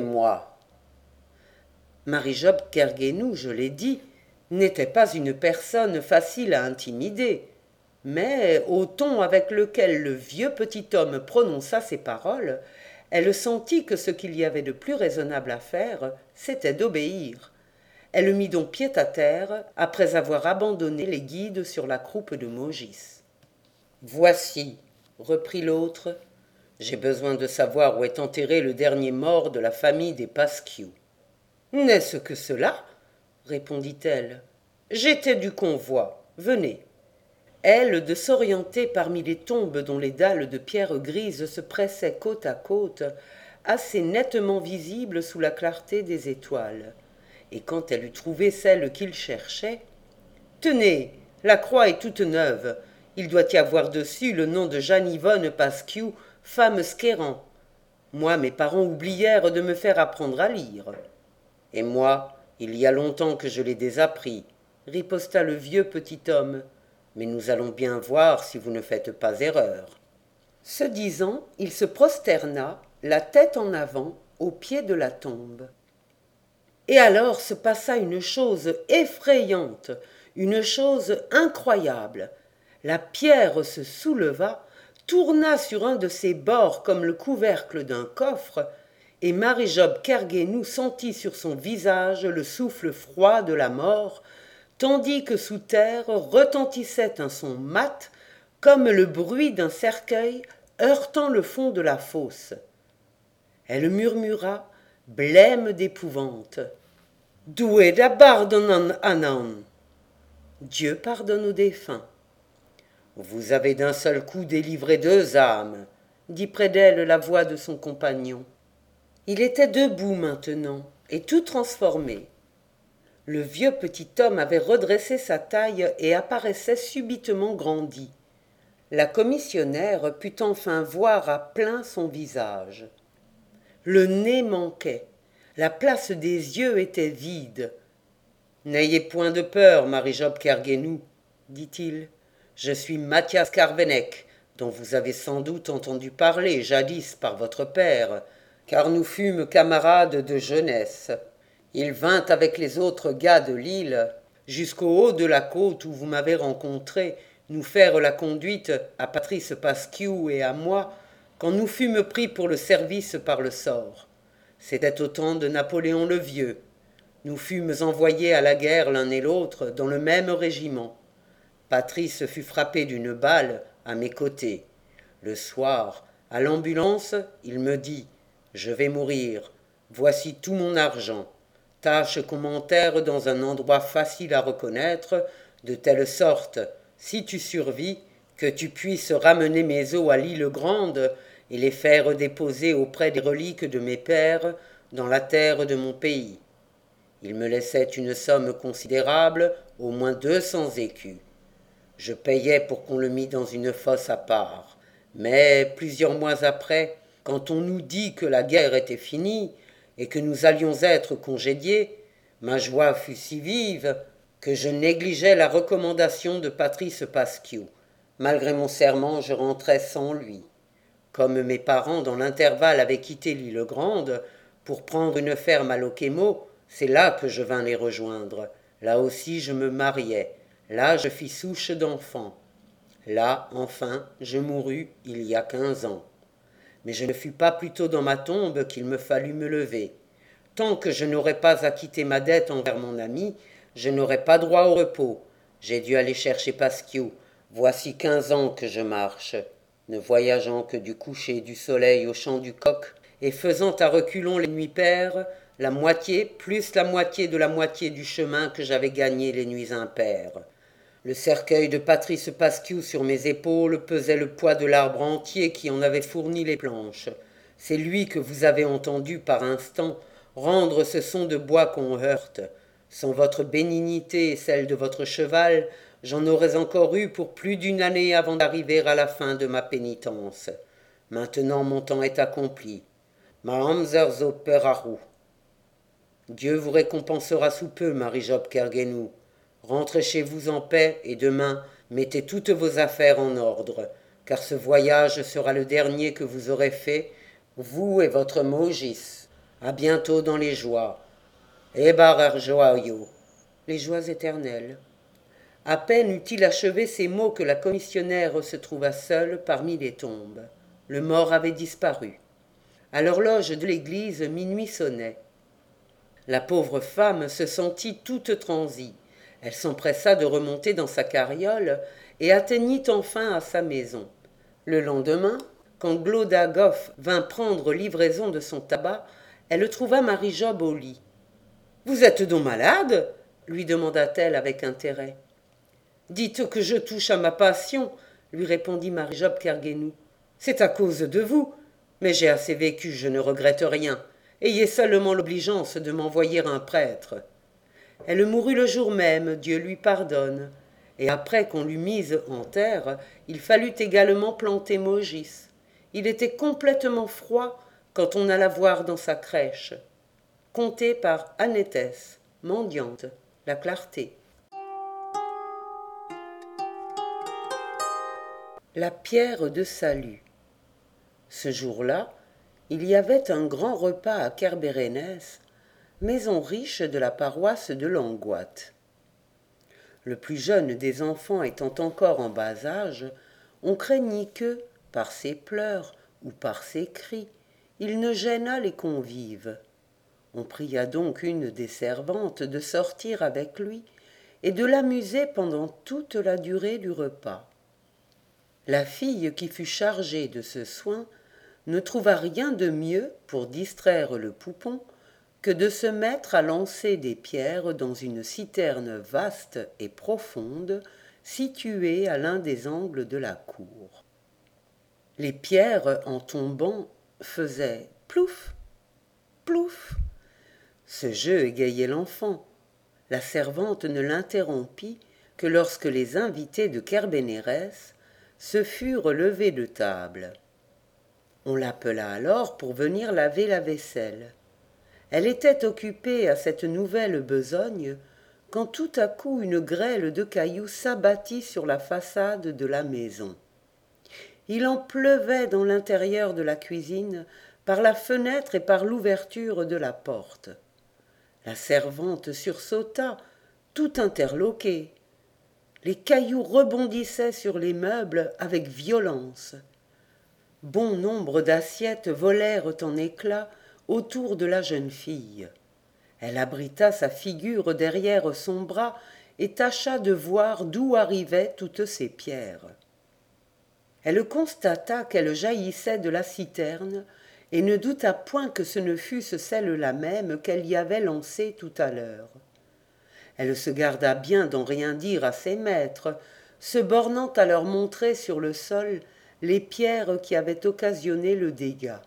Marie-Job Kerguénou, je l'ai dit, n'était pas une personne facile à intimider, mais au ton avec lequel le vieux petit homme prononça ces paroles, elle sentit que ce qu'il y avait de plus raisonnable à faire, c'était d'obéir. Elle mit donc pied à terre, après avoir abandonné les guides sur la croupe de Maugis. « Voici, » reprit l'autre, « j'ai besoin de savoir où est enterré le dernier mort de la famille des Pasquiou. »« N'est-ce que cela ?» répondit-elle. « J'étais du convoi, venez. » Elle, de s'orienter parmi les tombes dont les dalles de pierre grise se pressaient côte à côte, assez nettement visibles sous la clarté des étoiles. Et quand elle eut trouvé celle qu'il cherchait, Tenez, la croix est toute neuve. Il doit y avoir dessus le nom de Jeanne-Yvonne Pasquiou, femme Skéran. Moi, mes parents oublièrent de me faire apprendre à lire. Et moi, il y a longtemps que je l'ai désappris, riposta le vieux petit homme. Mais nous allons bien voir si vous ne faites pas erreur. Ce disant, il se prosterna, la tête en avant, au pied de la tombe. Et alors se passa une chose effrayante, une chose incroyable. La pierre se souleva, tourna sur un de ses bords comme le couvercle d'un coffre, et Marie-Job Kerguénou sentit sur son visage le souffle froid de la mort, tandis que sous terre retentissait un son mat, comme le bruit d'un cercueil heurtant le fond de la fosse. Elle murmura, blême d'épouvante. « Doué d'abardon anan !» Dieu pardonne aux défunts. « Vous avez d'un seul coup délivré 2 âmes, dit près d'elle la voix de son compagnon. Il était debout maintenant, et tout transformé. Le vieux petit homme avait redressé sa taille et apparaissait subitement grandi. La commissionnaire put enfin voir à plein son visage. Le nez manquait, la place des yeux était vide. « N'ayez point de peur, Marie-Job Kerguénou, dit-il. Je suis Mathias Carvenec, dont vous avez sans doute entendu parler jadis par votre père, car nous fûmes camarades de jeunesse. Il vint avec les autres gars de l'île jusqu'au haut de la côte où vous m'avez rencontré, nous faire la conduite à Patrice Pasquiou et à moi, quand nous fûmes pris pour le service par le sort. C'était au temps de Napoléon le Vieux. Nous fûmes envoyés à la guerre l'un et l'autre dans le même régiment. Patrice fut frappé d'une balle à mes côtés. Le soir, à l'ambulance, il me dit « Je vais mourir, voici tout mon argent. Tâche qu'on m'enterre dans un endroit facile à reconnaître, de telle sorte, si tu survis, que tu puisses ramener mes os à l'île Grande et les faire déposer auprès des reliques de mes pères dans la terre de mon pays. » Il me laissait une somme considérable, au moins 200 écus. Je payais pour qu'on le mît dans une fosse à part. Mais plusieurs mois après, quand on nous dit que la guerre était finie et que nous allions être congédiés, ma joie fut si vive que je négligeais la recommandation de Patrice Pasquiou. Malgré mon serment, je rentrais sans lui. Comme mes parents, dans l'intervalle, avaient quitté l'île Grande pour prendre une ferme à Loquémo, c'est là que je vins les rejoindre. Là aussi, je me mariai. Là, je fis souche d'enfants. Là, enfin, je mourus il y a 15 ans. Mais je ne fus pas plus tôt dans ma tombe qu'il me fallut me lever. Tant que je n'aurais pas acquitté ma dette envers mon ami, je n'aurais pas droit au repos. J'ai dû aller chercher Pasquiou. Voici 15 ans que je marche, ne voyageant que du coucher du soleil au chant du coq, et faisant à reculons les nuits paires, la moitié plus la moitié de la moitié du chemin que j'avais gagné les nuits impaires. Le cercueil de Patrice Pasquiou sur mes épaules pesait le poids de l'arbre entier qui en avait fourni les planches. C'est lui que vous avez entendu par instant rendre ce son de bois qu'on heurte. Sans votre bénignité et celle de votre cheval, j'en aurais encore eu pour plus d'une année avant d'arriver à la fin de ma pénitence. Maintenant mon temps est accompli. Mahamzer zo perahu. Dieu vous récompensera sous peu, Marie-Job Kerguénou. Rentrez chez vous en paix et demain, mettez toutes vos affaires en ordre, car ce voyage sera le dernier que vous aurez fait, vous et votre Mogis. À bientôt dans les joies. Ebar joaio, les joies éternelles. À peine eut-il achevé ces mots que la commissionnaire se trouva seule parmi les tombes. Le mort avait disparu. À l'horloge de l'église, minuit sonnait. La pauvre femme se sentit toute transie. Elle s'empressa de remonter dans sa carriole et atteignit enfin à sa maison. Le lendemain, quand Glauda Goff vint prendre livraison de son tabac, elle trouva Marie-Job au lit. « Vous êtes donc malade ?» lui demanda-t-elle avec intérêt. « Dites que je touche à ma passion, » lui répondit Marie-Job Kerguénou. « C'est à cause de vous, mais j'ai assez vécu, je ne regrette rien. Ayez seulement l'obligeance de m'envoyer un prêtre. » Elle mourut le jour même, Dieu lui pardonne. Et après qu'on l'eut mise en terre, il fallut également planter Maugis. Il était complètement froid quand on alla voir dans sa crèche. Conté par Annétesse, mendiante, la clarté. La pierre de salut. Ce jour-là, il y avait un grand repas à Kerbérénès, maison riche de la paroisse de Langoat. Le plus jeune des enfants étant encore en bas âge, on craignit que, par ses pleurs ou par ses cris, il ne gênât les convives. On pria donc une des servantes de sortir avec lui et de l'amuser pendant toute la durée du repas. La fille qui fut chargée de ce soin ne trouva rien de mieux pour distraire le poupon que de se mettre à lancer des pierres dans une citerne vaste et profonde située à l'un des angles de la cour. Les pierres, en tombant, faisaient plouf, plouf. Ce jeu égayait l'enfant. La servante ne l'interrompit que lorsque les invités de Kerbénérès se furent levés de table. On l'appela alors pour venir laver la vaisselle. Elle était occupée à cette nouvelle besogne quand tout à coup une grêle de cailloux s'abattit sur la façade de la maison. Il en pleuvait dans l'intérieur de la cuisine, par la fenêtre et par l'ouverture de la porte. La servante sursauta, tout interloquée. Les cailloux rebondissaient sur les meubles avec violence. Bon nombre d'assiettes volèrent en éclats autour de la jeune fille. Elle abrita sa figure derrière son bras et tâcha de voir d'où arrivaient toutes ces pierres. Elle constata qu'elles jaillissaient de la citerne et ne douta point que ce ne fussent celles-là même qu'elle y avait lancées tout à l'heure. Elle se garda bien d'en rien dire à ses maîtres, se bornant à leur montrer sur le sol les pierres qui avaient occasionné le dégât.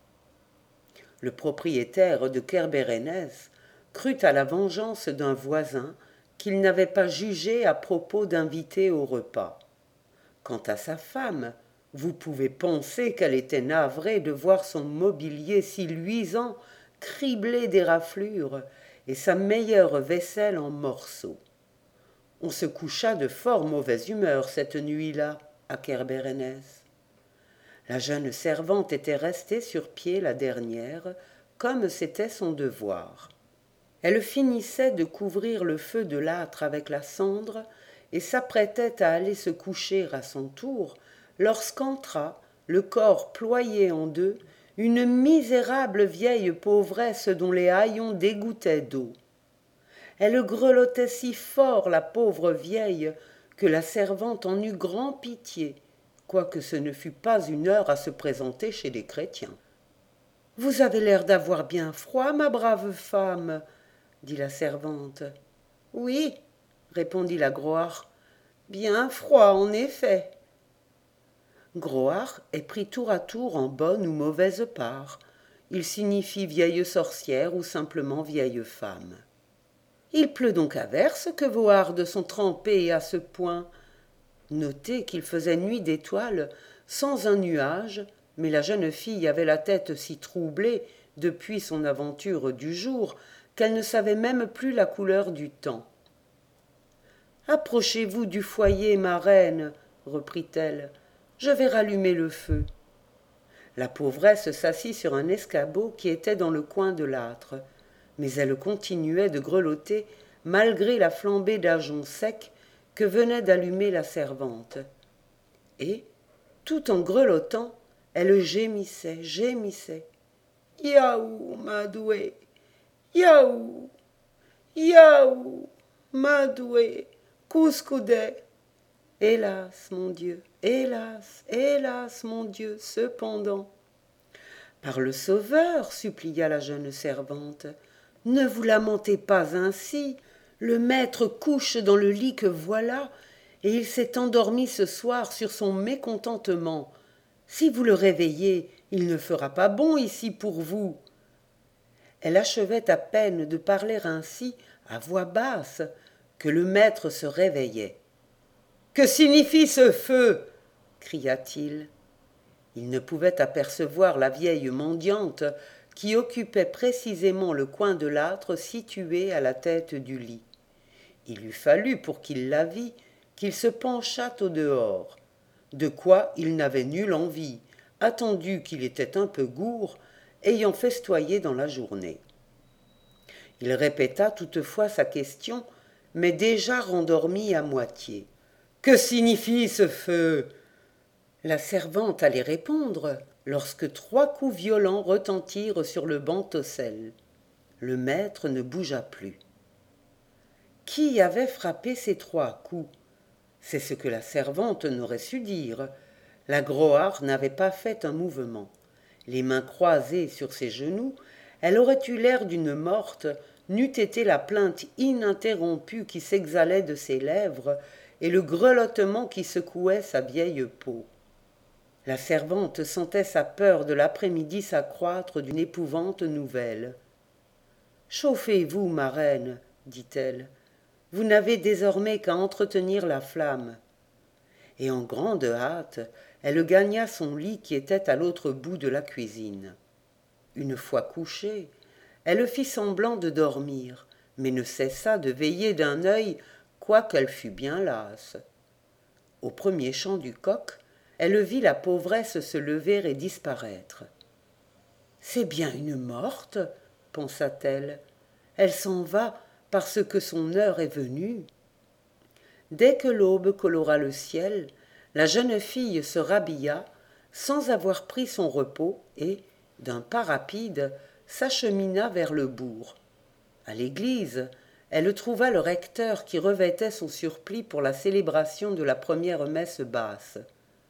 Le propriétaire de Kerbérénès crut à la vengeance d'un voisin qu'il n'avait pas jugé à propos d'inviter au repas. Quant à sa femme, vous pouvez penser qu'elle était navrée de voir son mobilier si luisant, criblé d'éraflures, et sa meilleure vaisselle en morceaux. On se coucha de fort mauvaise humeur cette nuit-là à Kerbérénès. La jeune servante était restée sur pied la dernière, comme c'était son devoir. Elle finissait de couvrir le feu de l'âtre avec la cendre et s'apprêtait à aller se coucher à son tour, lorsqu'entra, le corps ployé en deux, une misérable vieille pauvresse dont les haillons dégoûtaient d'eau. Elle grelottait si fort, la pauvre vieille, que la servante en eut grand pitié, quoique ce ne fût pas une heure à se présenter chez les chrétiens. « Vous avez l'air d'avoir bien froid, ma brave femme, » dit la servante. « Oui, » répondit la Groire, « bien froid en effet. » Groire est pris tour à tour en bonne ou mauvaise part. Il signifie vieille sorcière ou simplement vieille femme. Il pleut donc à verse que vos hardes sont trempées à ce point. Notez qu'il faisait nuit d'étoiles, sans un nuage, mais la jeune fille avait la tête si troublée depuis son aventure du jour qu'elle ne savait même plus la couleur du temps. « Approchez-vous du foyer, ma reine, reprit-elle, je vais rallumer le feu. » La pauvresse s'assit sur un escabeau qui était dans le coin de l'âtre, mais elle continuait de grelotter malgré la flambée d'ajoncs secs que venait d'allumer la servante. Et, tout en grelottant, elle gémissait, gémissait. « Yaou, ma douée, yaou, yaou, ma douée, couscoudet. » Hélas, mon Dieu, hélas, mon Dieu, cependant. « Par le Sauveur, supplia la jeune servante, ne vous lamentez pas ainsi. Le maître couche dans le lit que voilà, et il s'est endormi ce soir sur son mécontentement. Si vous le réveillez, il ne fera pas bon ici pour vous. » Elle achevait à peine de parler ainsi à voix basse, que le maître se réveillait. « Que signifie ce feu » cria-t-il. Il ne pouvait apercevoir la vieille mendiante qui occupait précisément le coin de l'âtre situé à la tête du lit. Il eût fallu, pour qu'il la vît, qu'il se penchât au dehors, de quoi il n'avait nulle envie, attendu qu'il était un peu gourd, ayant festoyé dans la journée. Il répéta toutefois sa question, mais déjà rendormi à moitié. « Que signifie ce feu » La servante allait répondre, lorsque 3 coups violents retentirent sur le banc Tossel. Le maître ne bougea plus. Qui avait frappé ces 3 coups? C'est ce que la servante n'aurait su dire. La Groard n'avait pas fait un mouvement. Les mains croisées sur ses genoux, elle aurait eu l'air d'une morte, n'eût été la plainte ininterrompue qui s'exhalait de ses lèvres et le grelottement qui secouait sa vieille peau. La servante sentait sa peur de l'après-midi s'accroître d'une épouvante nouvelle. « Chauffez-vous, ma reine, dit-elle. Vous n'avez désormais qu'à entretenir la flamme. » Et en grande hâte, elle gagna son lit qui était à l'autre bout de la cuisine. Une fois couchée, elle fit semblant de dormir, mais ne cessa de veiller d'un œil, quoiqu'elle fût bien lasse. Au premier chant du coq, elle vit la pauvresse se lever et disparaître. « C'est bien une morte, pensa-t-elle. Elle s'en va parce que son heure est venue. » Dès que l'aube colora le ciel, la jeune fille se rhabilla, sans avoir pris son repos, et, d'un pas rapide, s'achemina vers le bourg. À l'église, elle trouva le recteur qui revêtait son surplis pour la célébration de la première messe basse.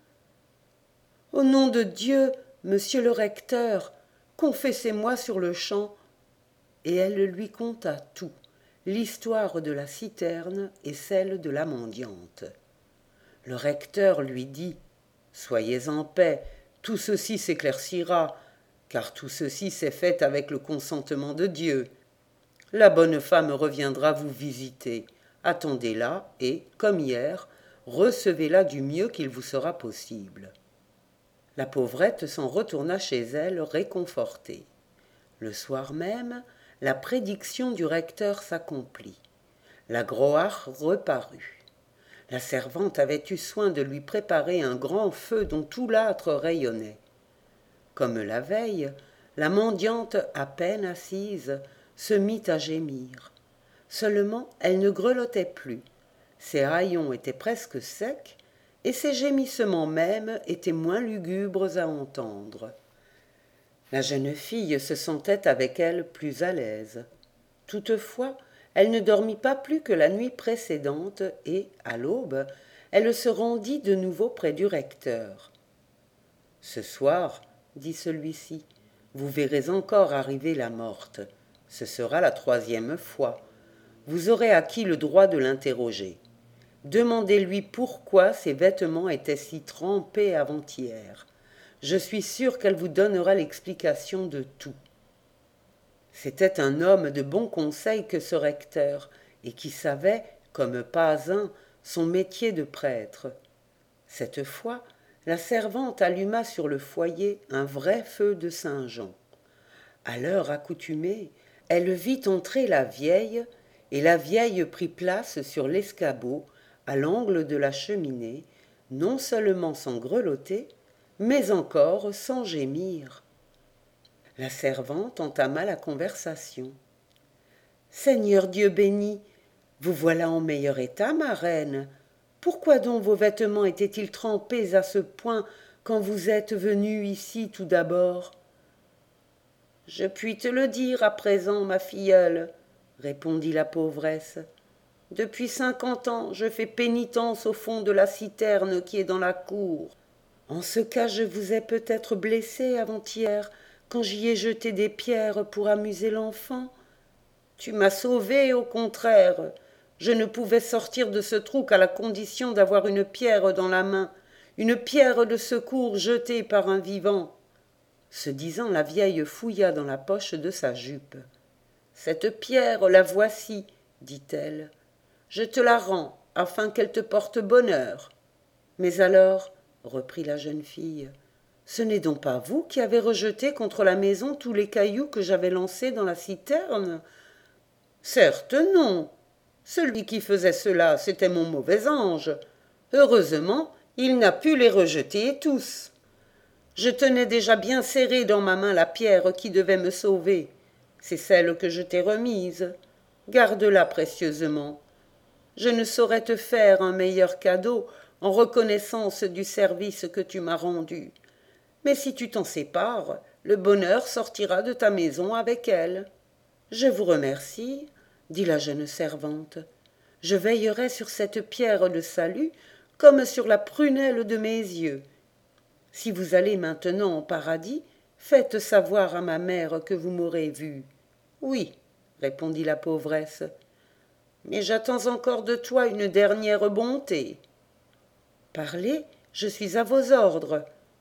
« Au nom de Dieu, monsieur le recteur, confessez-moi sur-le-champ. » Et elle lui conta tout, l'histoire de la citerne et celle de la mendiante. Le recteur lui dit « Soyez en paix, tout ceci s'éclaircira, car tout ceci s'est fait avec le consentement de Dieu. La bonne femme reviendra vous visiter. Attendez-la et, comme hier, recevez-la du mieux qu'il vous sera possible. » La pauvrette s'en retourna chez elle réconfortée. Le soir même, la prédiction du recteur s'accomplit. La Groard reparut. La servante avait eu soin de lui préparer un grand feu dont tout l'âtre rayonnait. Comme la veille, la mendiante, à peine assise, se mit à gémir. Seulement, elle ne grelottait plus. Ses haillons étaient presque secs, et ses gémissements même étaient moins lugubres à entendre. La jeune fille se sentait avec elle plus à l'aise. Toutefois, elle ne dormit pas plus que la nuit précédente et, à l'aube, elle se rendit de nouveau près du recteur. « Ce soir, dit celui-ci, vous verrez encore arriver la morte. Ce sera la 3e fois. Vous aurez acquis le droit de l'interroger. Demandez-lui pourquoi ses vêtements étaient si trempés avant-hier. Je suis sûr qu'elle vous donnera l'explication de tout. » C'était un homme de bon conseil que ce recteur, et qui savait, comme pas un, son métier de prêtre. Cette fois, la servante alluma sur le foyer un vrai feu de Saint-Jean. À l'heure accoutumée, elle vit entrer la vieille, et la vieille prit place sur l'escabeau, à l'angle de la cheminée, non seulement sans grelotter, mais encore sans gémir. La servante entama la conversation. « Seigneur Dieu béni, vous voilà en meilleur état, ma reine. Pourquoi donc vos vêtements étaient-ils trempés à ce point quand vous êtes venue ici tout d'abord ?»« Je puis te le dire à présent, ma filleule, » répondit la pauvresse. « Depuis 50 ans, je fais pénitence au fond de la citerne qui est dans la cour. En ce cas, je vous ai peut-être blessée avant-hier, quand j'y ai jeté des pierres pour amuser l'enfant. Tu m'as sauvée, au contraire. Je ne pouvais sortir de ce trou qu'à la condition d'avoir une pierre dans la main, une pierre de secours jetée par un vivant. » Ce disant, la vieille fouilla dans la poche de sa jupe. « Cette pierre, la voici, dit-elle. Je te la rends, afin qu'elle te porte bonheur. Mais alors, reprit la jeune fille, ce n'est donc pas vous qui avez rejeté contre la maison tous les cailloux que j'avais lancés dans la citerne? Certes non. Celui qui faisait cela, c'était mon mauvais ange. Heureusement, il n'a pu les rejeter tous. Je tenais déjà bien serré dans ma main la pierre qui devait me sauver. C'est celle que je t'ai remise. Garde-la précieusement. Je ne saurais te faire un meilleur cadeau en reconnaissance du service que tu m'as rendu. Mais si tu t'en sépares, le bonheur sortira de ta maison avec elle. Je vous remercie, dit la jeune servante. Je veillerai sur cette pierre de salut comme sur la prunelle de mes yeux. Si vous allez maintenant au paradis, faites savoir à ma mère que vous m'aurez vue. Oui, répondit la pauvresse, mais j'attends encore de toi une dernière bonté. Parlez, je suis à vos ordres.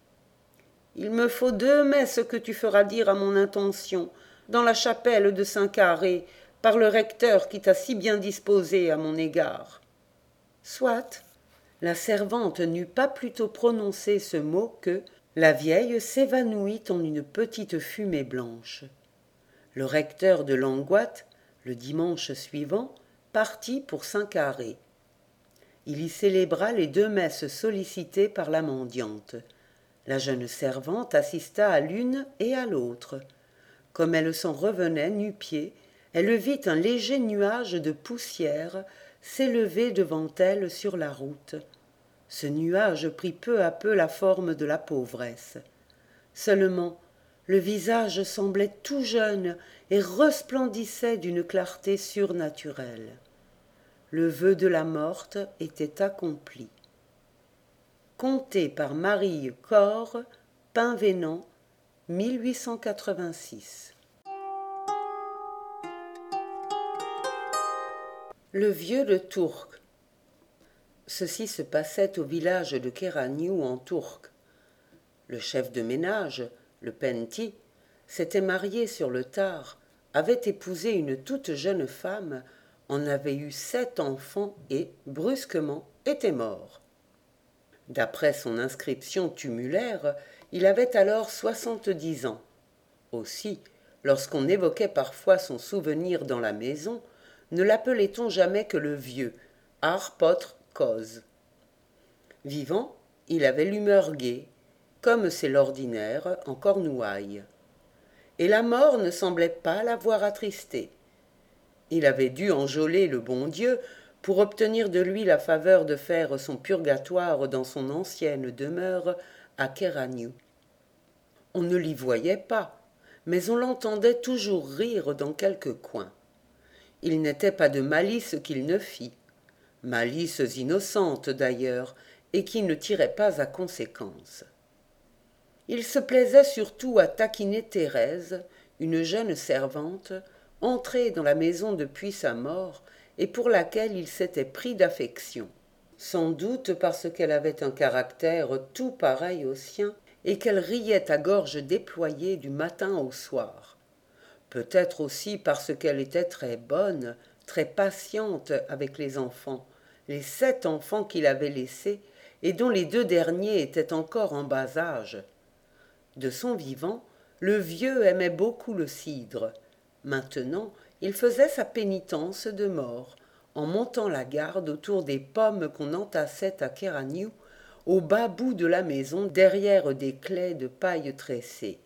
Il me faut 2 messes que tu feras dire à mon intention, dans la chapelle de Saint-Carré, par le recteur qui t'a si bien disposé à mon égard. Soit. La servante n'eut pas plutôt prononcé ce mot que la vieille s'évanouit en une petite fumée blanche. Le recteur de Langoat, le dimanche suivant, partit pour Saint-Carré. Il y célébra les 2 messes sollicitées par la mendiante. La jeune servante assista à l'une et à l'autre. Comme elle s'en revenait nu-pieds, elle vit un léger nuage de poussière s'élever devant elle sur la route. Ce nuage prit peu à peu la forme de la pauvresse. Seulement, le visage semblait tout jeune et resplendissait d'une clarté surnaturelle. Le vœu de la morte était accompli. Conté par Marie Corre, Pinvenant, 1886. Le vieux de Tourque. Ceci se passait au village de Keraniou en Tourque. Le chef de ménage, le Penty, s'était marié sur le tard, avait épousé une toute jeune femme, en avait eu 7 enfants et, brusquement, était mort. D'après son inscription tumulaire, il avait alors 70 ans. Aussi, lorsqu'on évoquait parfois son souvenir dans la maison, ne l'appelait-on jamais que le vieux, Arpotre Cause. Vivant, il avait l'humeur gaie, comme c'est l'ordinaire en Cornouailles. Et la mort ne semblait pas l'avoir attristé. Il avait dû enjôler le bon Dieu pour obtenir de lui la faveur de faire son purgatoire dans son ancienne demeure à Keraniou. On ne l'y voyait pas, mais on l'entendait toujours rire dans quelque coin. Il n'était pas de malice qu'il ne fît, malices innocentes d'ailleurs, et qui ne tiraient pas à conséquence. Il se plaisait surtout à taquiner Thérèse, une jeune servante, entrée dans la maison depuis sa mort, et pour laquelle il s'était pris d'affection, sans doute parce qu'elle avait un caractère tout pareil au sien, et qu'elle riait à gorge déployée du matin au soir. Peut-être aussi parce qu'elle était très bonne, très patiente avec les enfants, les 7 enfants qu'il avait laissés, et dont les 2 derniers étaient encore en bas âge. De son vivant, le vieux aimait beaucoup le cidre. Maintenant, il faisait sa pénitence de mort, en montant la garde autour des pommes qu'on entassait à Keraniou, au bas bout de la maison, derrière des claies de paille tressée.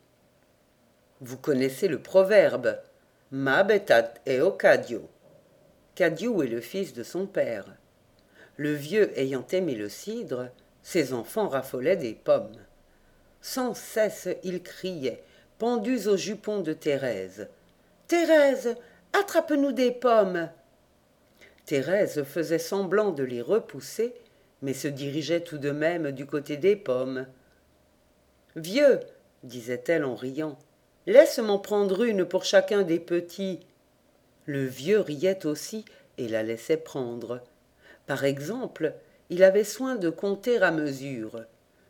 Vous connaissez le proverbe « Mabetat eo Cadio ». Cadio est le fils de son père. Le vieux ayant aimé le cidre, ses enfants raffolaient des pommes. Sans cesse ils criaient, pendus au jupon de Thérèse. « Thérèse, attrape-nous des pommes !» Thérèse faisait semblant de les repousser, mais se dirigeait tout de même du côté des pommes. « Vieux, disait-elle en riant, laisse m'en prendre une pour chacun des petits. » Le vieux riait aussi et la laissait prendre. Par exemple, il avait soin de compter à mesure.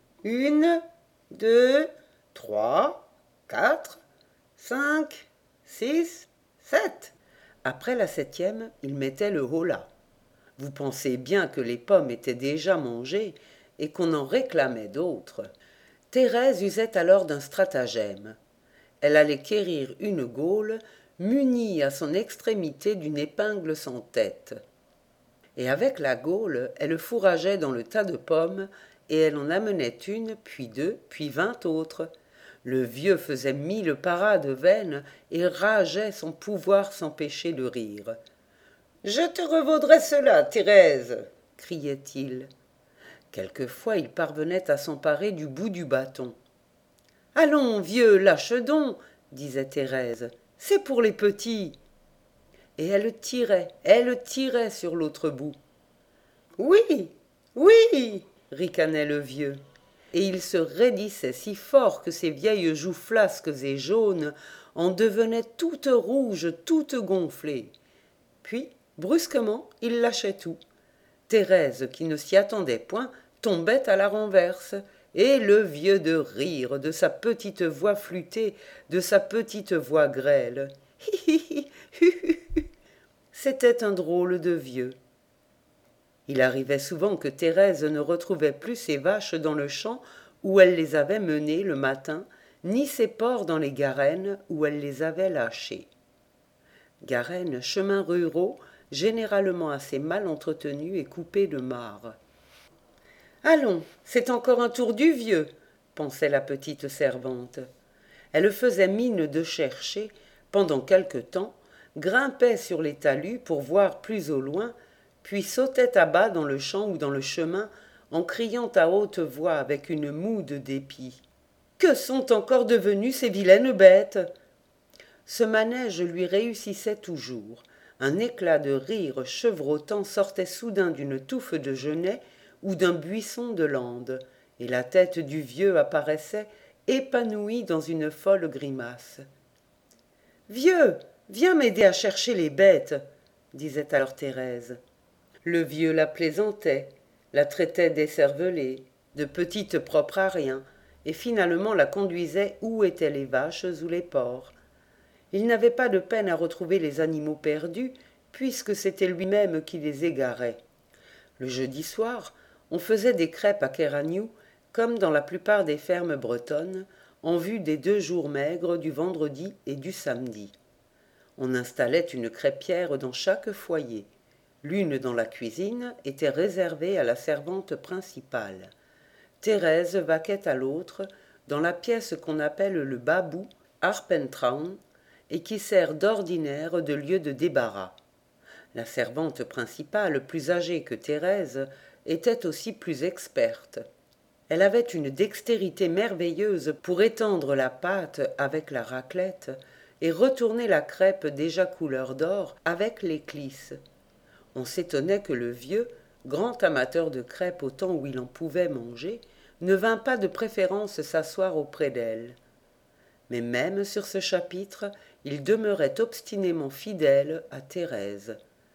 1, 2, 3, 4, 5, 6, 7. Après la 7e, il mettait le holà. Vous pensez bien que les pommes étaient déjà mangées et qu'on en réclamait d'autres. Thérèse usait alors d'un stratagème. Elle allait quérir une gaule munie à son extrémité d'une épingle sans tête. Et avec la gaule, elle fourrageait dans le tas de pommes et elle en amenait une, puis 2, puis 20 autres. Le vieux faisait 1000 parades vaines et rageait sans pouvoir s'empêcher de rire. « Je te revaudrai cela, Thérèse !» criait-il. Quelquefois il parvenait à s'emparer du bout du bâton. « Allons, vieux, lâche donc !» disait Thérèse. « C'est pour les petits !» Et elle tirait sur l'autre bout. « Oui, oui !» ricanait le vieux. Et il se raidissait si fort que ses vieilles joues flasques et jaunes en devenaient toutes rouges, toutes gonflées. Puis, brusquement, il lâchait tout. Thérèse, qui ne s'y attendait point, tombait à la renverse, et le vieux de rire, de sa petite voix flûtée, de sa petite voix grêle. C'était un drôle de vieux. Il arrivait souvent que Thérèse ne retrouvait plus ses vaches dans le champ où elle les avait menées le matin, ni ses porcs dans les garennes où elle les avait lâchés. Garennes, chemins ruraux, généralement assez mal entretenus et coupés de mares. « Allons, c'est encore un tour du vieux !» pensait la petite servante. Elle faisait mine de chercher, pendant quelque temps, grimpait sur les talus pour voir plus au loin, puis sautait à bas dans le champ ou dans le chemin en criant à haute voix avec une moue de dépit. « Que sont encore devenues ces vilaines bêtes ?» Ce manège lui réussissait toujours. Un éclat de rire chevrotant sortait soudain d'une touffe de genêts ou d'un buisson de landes, et la tête du vieux apparaissait épanouie dans une folle grimace. « Vieux, viens m'aider à chercher les bêtes !» disait alors Thérèse. Le vieux la plaisantait, la traitait d'écervelée, de petite propre à rien, et finalement la conduisait où étaient les vaches ou les porcs. Il n'avait pas de peine à retrouver les animaux perdus, puisque c'était lui-même qui les égarait. Le jeudi soir, on faisait des crêpes à Kéragnou, comme dans la plupart des fermes bretonnes, en vue des 2 jours maigres du vendredi et du samedi. On installait une crêpière dans chaque foyer. L'une dans la cuisine était réservée à la servante principale. Thérèse vaquait à l'autre, dans la pièce qu'on appelle le babou, Arpentraun, et qui sert d'ordinaire de lieu de débarras. La servante principale, plus âgée que Thérèse, était aussi plus experte. Elle avait une dextérité merveilleuse pour étendre la pâte avec la raclette et retourner la crêpe déjà couleur d'or avec l'éclisse. On s'étonnait que le vieux, grand amateur de crêpes au temps où il en pouvait manger, ne vint pas de préférence s'asseoir auprès d'elle. Mais même sur ce chapitre, il demeurait obstinément fidèle à Thérèse.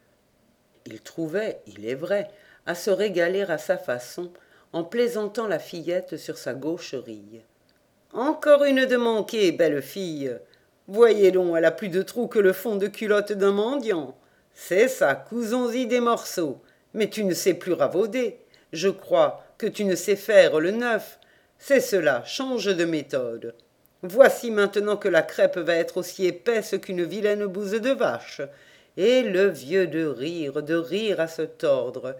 Il trouvait, il est vrai, à se régaler à sa façon, en plaisantant la fillette sur sa gaucherie. « Encore une de manquée, belle fille. Voyez donc, elle a plus de trous que le fond de culotte d'un mendiant. C'est ça, cousons-y des morceaux. Mais tu ne sais plus ravauder. Je crois que tu ne sais faire le neuf. C'est cela, change de méthode. Voici maintenant que la crêpe va être aussi épaisse qu'une vilaine bouse de vache. » Et le vieux de rire à se tordre.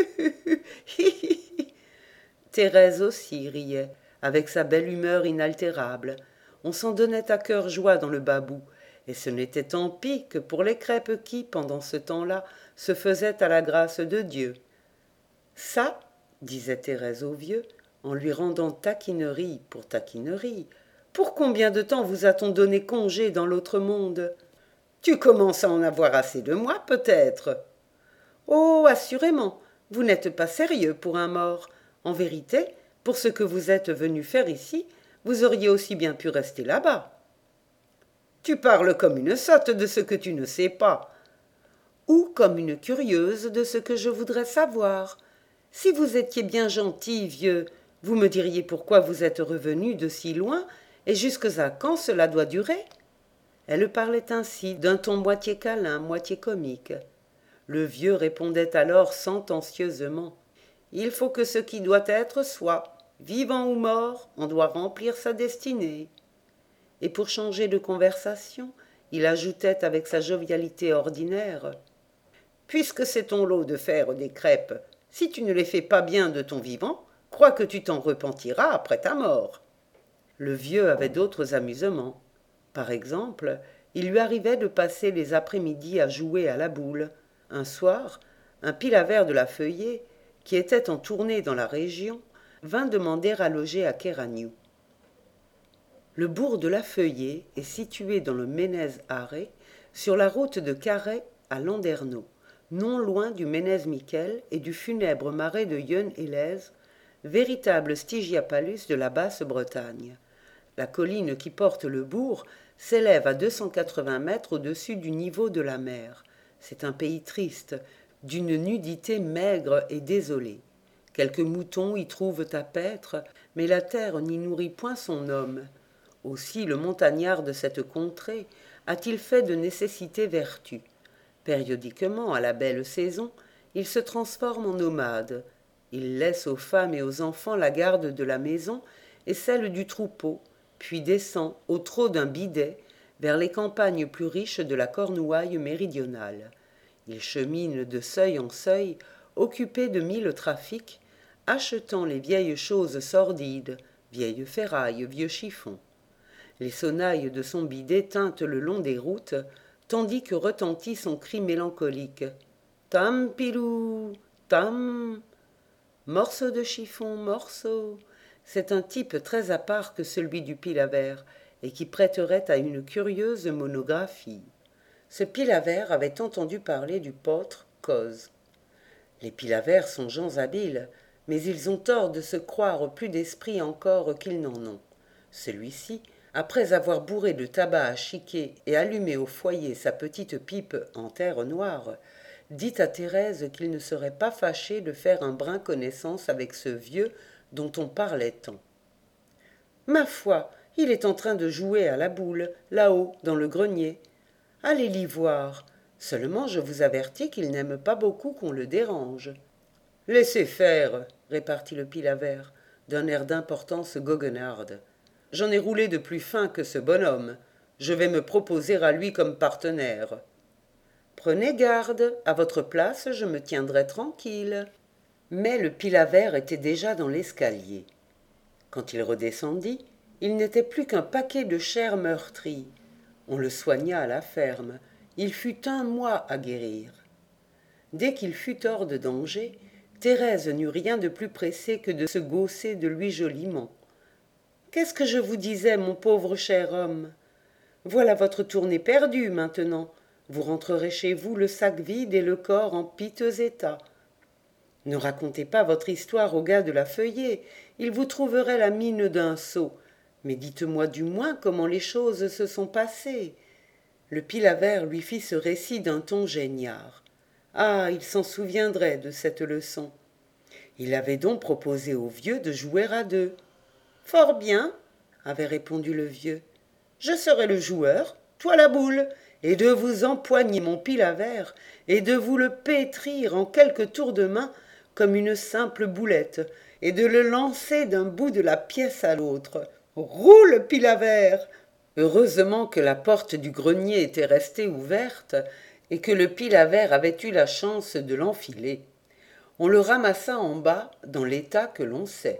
Thérèse aussi riait, avec sa belle humeur inaltérable. On s'en donnait à cœur joie dans le babou, et ce n'était tant pis que pour les crêpes qui, pendant ce temps-là, se faisaient à la grâce de Dieu. « Ça, disait Thérèse au vieux, en lui rendant taquinerie pour taquinerie, pour combien de temps vous a-t-on donné congé dans l'autre monde ? Tu commences à en avoir assez de moi, peut-être. Oh, assurément, vous n'êtes pas sérieux pour un mort. En vérité, pour ce que vous êtes venu faire ici, vous auriez aussi bien pu rester là-bas. Tu parles comme une sotte de ce que tu ne sais pas. Ou comme une curieuse de ce que je voudrais savoir. Si vous étiez bien gentil, vieux, vous me diriez pourquoi vous êtes revenu de si loin et jusque à quand cela doit durer. Elle parlait ainsi, d'un ton moitié câlin, moitié comique. Le vieux répondait alors sentencieusement. Il faut que ce qui doit être soit. Vivant ou mort, on doit remplir sa destinée. Et pour changer de conversation, il ajoutait avec sa jovialité ordinaire. Puisque c'est ton lot de faire des crêpes, si tu ne les fais pas bien de ton vivant, crois que tu t'en repentiras après ta mort. Le vieux avait d'autres amusements. Par exemple, il lui arrivait de passer les après-midi à jouer à la boule. Un soir, un Pilavert de la Feuillée, qui était en tournée dans la région, vint demander à loger à Kéragnou. Le bourg de la Feuillée est situé dans le Ménez-Arré, sur la route de Carhaix à Landerneau, non loin du Ménez-Miquel et du funèbre marais de Yeun-Hélaise, véritable Stygiapalus de la Basse-Bretagne. La colline qui porte le bourg s'élève à 280 mètres au-dessus du niveau de la mer. C'est un pays triste, d'une nudité maigre et désolée. Quelques moutons y trouvent à paître, mais la terre n'y nourrit point son homme. Aussi le montagnard de cette contrée a-t-il fait de nécessité vertu. Périodiquement, à la belle saison, il se transforme en nomade. Il laisse aux femmes et aux enfants la garde de la maison et celle du troupeau, puis descend au trot d'un bidet vers les campagnes plus riches de la Cornouaille méridionale. Il chemine de seuil en seuil, occupé de 1000 trafics, achetant les vieilles choses sordides, vieilles ferrailles, vieux chiffons. Les sonnailles de son bidet tintent le long des routes, tandis que retentit son cri mélancolique. Tam pilou, tam. Morceau de chiffon, morceau. C'est un type très à part que celui du Pilavert, et qui prêterait à une curieuse monographie. Ce Pilavert avait entendu parler du pôtre Coz. Les Pilavert sont gens habiles, mais ils ont tort de se croire plus d'esprit encore qu'ils n'en ont. Celui-ci, après avoir bourré de tabac à chiquer et allumé au foyer sa petite pipe en terre noire, dit à Thérèse qu'il ne serait pas fâché de faire un brin connaissance avec ce vieux dont on parlait tant. Ma foi, il est en train de jouer à la boule, là-haut, dans le grenier. Allez l'y voir. Seulement je vous avertis qu'il n'aime pas beaucoup qu'on le dérange. Laissez faire, répartit le Pilavert, d'un air d'importance goguenarde. J'en ai roulé de plus fin que ce bonhomme. Je vais me proposer à lui comme partenaire. Prenez garde, à votre place je me tiendrai tranquille. Mais le Pilavert était déjà dans l'escalier. Quand il redescendit, il n'était plus qu'un paquet de chair meurtrie. On le soigna à la ferme. Il fut 1 mois à guérir. Dès qu'il fut hors de danger, Thérèse n'eut rien de plus pressé que de se gausser de lui joliment. « Qu'est-ce que je vous disais, mon pauvre cher homme? Voilà votre tournée perdue maintenant. Vous rentrerez chez vous le sac vide et le corps en piteux état. Ne racontez pas votre histoire au gars de la Feuillée, il vous trouverait la mine d'un sot. Mais dites-moi du moins comment les choses se sont passées. » Le Pilavert lui fit ce récit d'un ton geignard. Ah, il s'en souviendrait de cette leçon. Il avait donc proposé au vieux de jouer à deux. « Fort bien, » avait répondu le vieux. « Je serai le joueur, toi la boule, et de vous empoigner mon Pilavert, et de vous le pétrir en quelques tours de main comme une simple boulette, et de le lancer d'un bout de la pièce à l'autre. Roule, Pilavert !» Heureusement que la porte du grenier était restée ouverte et que le Pilavert avait eu la chance de l'enfiler. On le ramassa en bas dans l'état que l'on sait.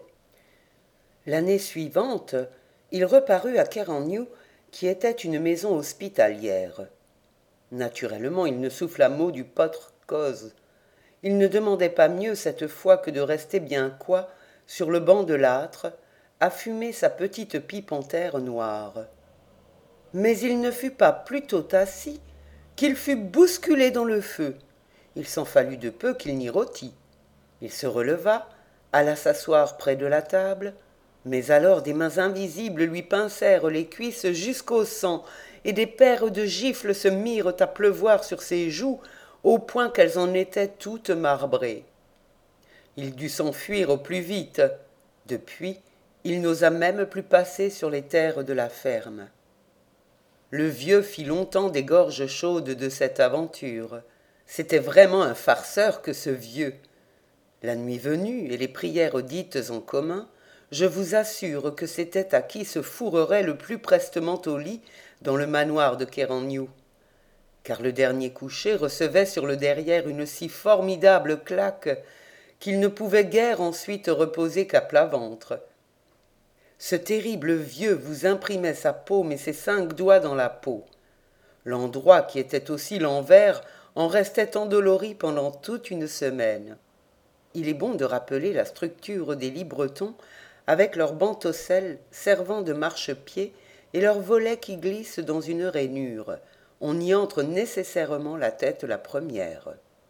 L'année suivante, il reparut à Kéragnou, qui était une maison hospitalière. Naturellement, il ne souffla mot du pôtre Coz. Il ne demandait pas mieux cette fois que de rester bien coi sur le banc de l'âtre, à fumer sa petite pipe en terre noire. Mais il ne fut pas plutôt assis qu'il fut bousculé dans le feu. Il s'en fallut de peu qu'il n'y rôtît. Il se releva, alla s'asseoir près de la table, mais alors des mains invisibles lui pincèrent les cuisses jusqu'au sang, et des paires de gifles se mirent à pleuvoir sur ses joues, au point qu'elles en étaient toutes marbrées. Il dut s'enfuir au plus vite. Depuis, il n'osa même plus passer sur les terres de la ferme. Le vieux fit longtemps des gorges chaudes de cette aventure. C'était vraiment un farceur que ce vieux. La nuit venue et les prières dites en commun, je vous assure que c'était à qui se fourrerait le plus prestement au lit dans le manoir de Kéranniou. Car le dernier couché recevait sur le derrière une si formidable claque qu'il ne pouvait guère ensuite reposer qu'à plat ventre. Ce terrible vieux vous imprimait sa paume et ses 5 doigts dans la peau. L'endroit qui était aussi l'envers en restait endolori pendant toute une semaine. Il est bon de rappeler la structure des lits bretons avec leurs bantocelles servant de marchepied et leurs volets qui glissent dans une rainure. On y entre nécessairement la tête la première.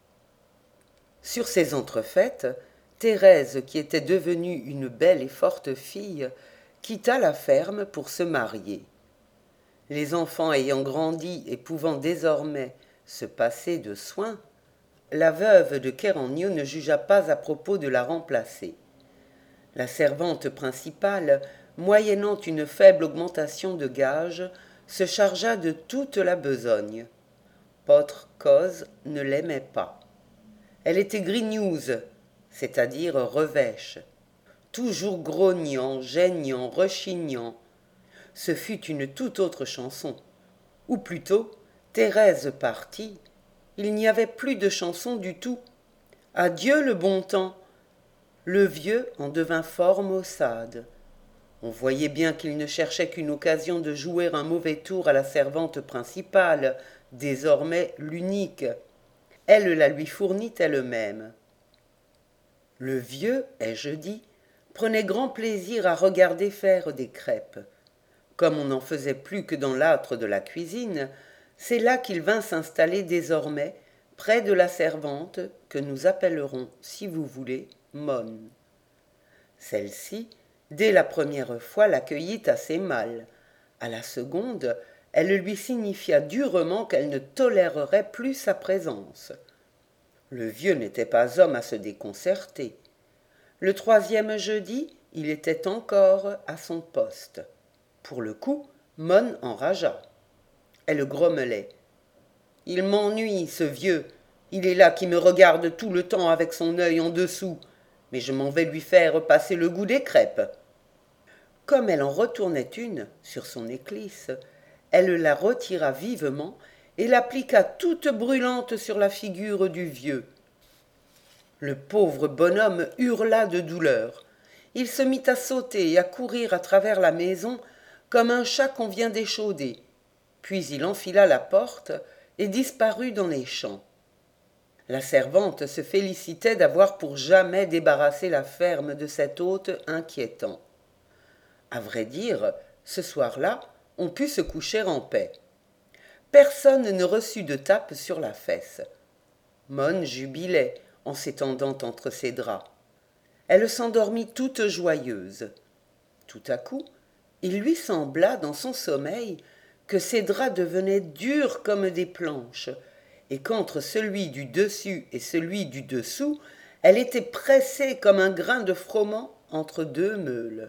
Sur ces entrefaites, Thérèse, qui était devenue une belle et forte fille, quitta la ferme pour se marier. Les enfants ayant grandi et pouvant désormais se passer de soins, la veuve de Kéranniou ne jugea pas à propos de la remplacer. La servante principale, moyennant une faible augmentation de gages, se chargea de toute la besogne. Potre Cause ne l'aimait pas. Elle était grignouse, c'est-à-dire revêche, toujours grognant, geignant, rechignant. Ce fut une toute autre chanson. Ou plutôt, Thérèse partie, il n'y avait plus de chanson du tout. Adieu le bon temps. Le vieux en devint fort maussade. On voyait bien qu'il ne cherchait qu'une occasion de jouer un mauvais tour à la servante principale, désormais l'unique. Elle la lui fournit elle-même. Le vieux, ai-je dit, prenait grand plaisir à regarder faire des crêpes. Comme on n'en faisait plus que dans l'âtre de la cuisine, c'est là qu'il vint s'installer désormais, près de la servante, que nous appellerons, si vous voulez, Monne. Celle-ci, dès la première fois, l'accueillit assez mal. À la seconde, elle lui signifia durement qu'elle ne tolérerait plus sa présence. Le vieux n'était pas homme à se déconcerter. Le troisième jeudi, il était encore à son poste. Pour le coup, Monne enragea. Elle grommelait. « Il m'ennuie, ce vieux. Il est là qui me regarde tout le temps avec son œil en dessous. Mais je m'en vais lui faire passer le goût des crêpes. » Comme elle en retournait une sur son éclisse, elle la retira vivement et l'appliqua toute brûlante sur la figure du vieux. Le pauvre bonhomme hurla de douleur. Il se mit à sauter et à courir à travers la maison comme un chat qu'on vient d'échauder. Puis il enfila la porte et disparut dans les champs. La servante se félicitait d'avoir pour jamais débarrassé la ferme de cet hôte inquiétant. À vrai dire, ce soir-là, on put se coucher en paix. Personne ne reçut de tape sur la fesse. Monne jubilait en s'étendant entre ses draps. Elle s'endormit toute joyeuse. Tout à coup, il lui sembla, dans son sommeil, que ses draps devenaient durs comme des planches, et qu'entre celui du dessus et celui du dessous, elle était pressée comme un grain de froment entre 2 meules.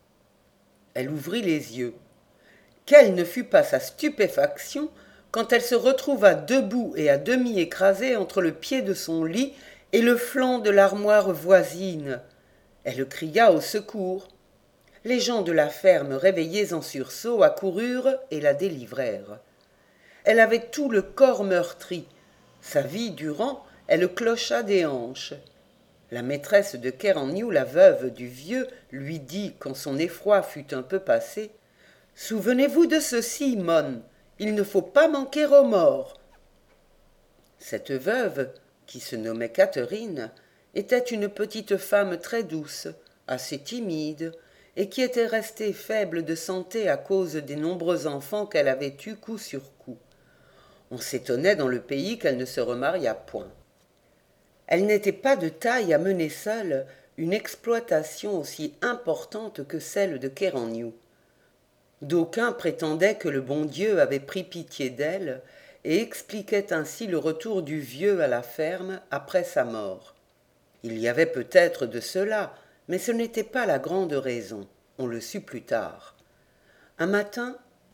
Elle ouvrit les yeux. Quelle ne fut pas sa stupéfaction quand elle se retrouva debout et à demi écrasée entre le pied de son lit et le flanc de l'armoire voisine. Elle cria au secours. Les gens de la ferme, réveillés en sursaut, accoururent et la délivrèrent. Elle avait tout le corps meurtri. Sa vie durant, elle clocha des hanches. La maîtresse de Kéranniou, la veuve du vieux, lui dit, quand son effroi fut un peu passé, « Souvenez-vous de ceci, Monne, il ne faut pas manquer aux morts. » Cette veuve, qui se nommait Catherine, était une petite femme très douce, assez timide, et qui était restée faible de santé à cause des nombreux enfants qu'elle avait eus coup sur coup. On s'étonnait dans le pays qu'elle ne se remariât point. Elle n'était pas de taille à mener seule une exploitation aussi importante que celle de Kéranniou. D'aucuns prétendaient que le bon Dieu avait pris pitié d'elle et expliquait ainsi le retour du vieux à la ferme après sa mort. Il y avait peut-être de cela, mais ce n'était pas la grande raison, on le sut plus tard. Un matin,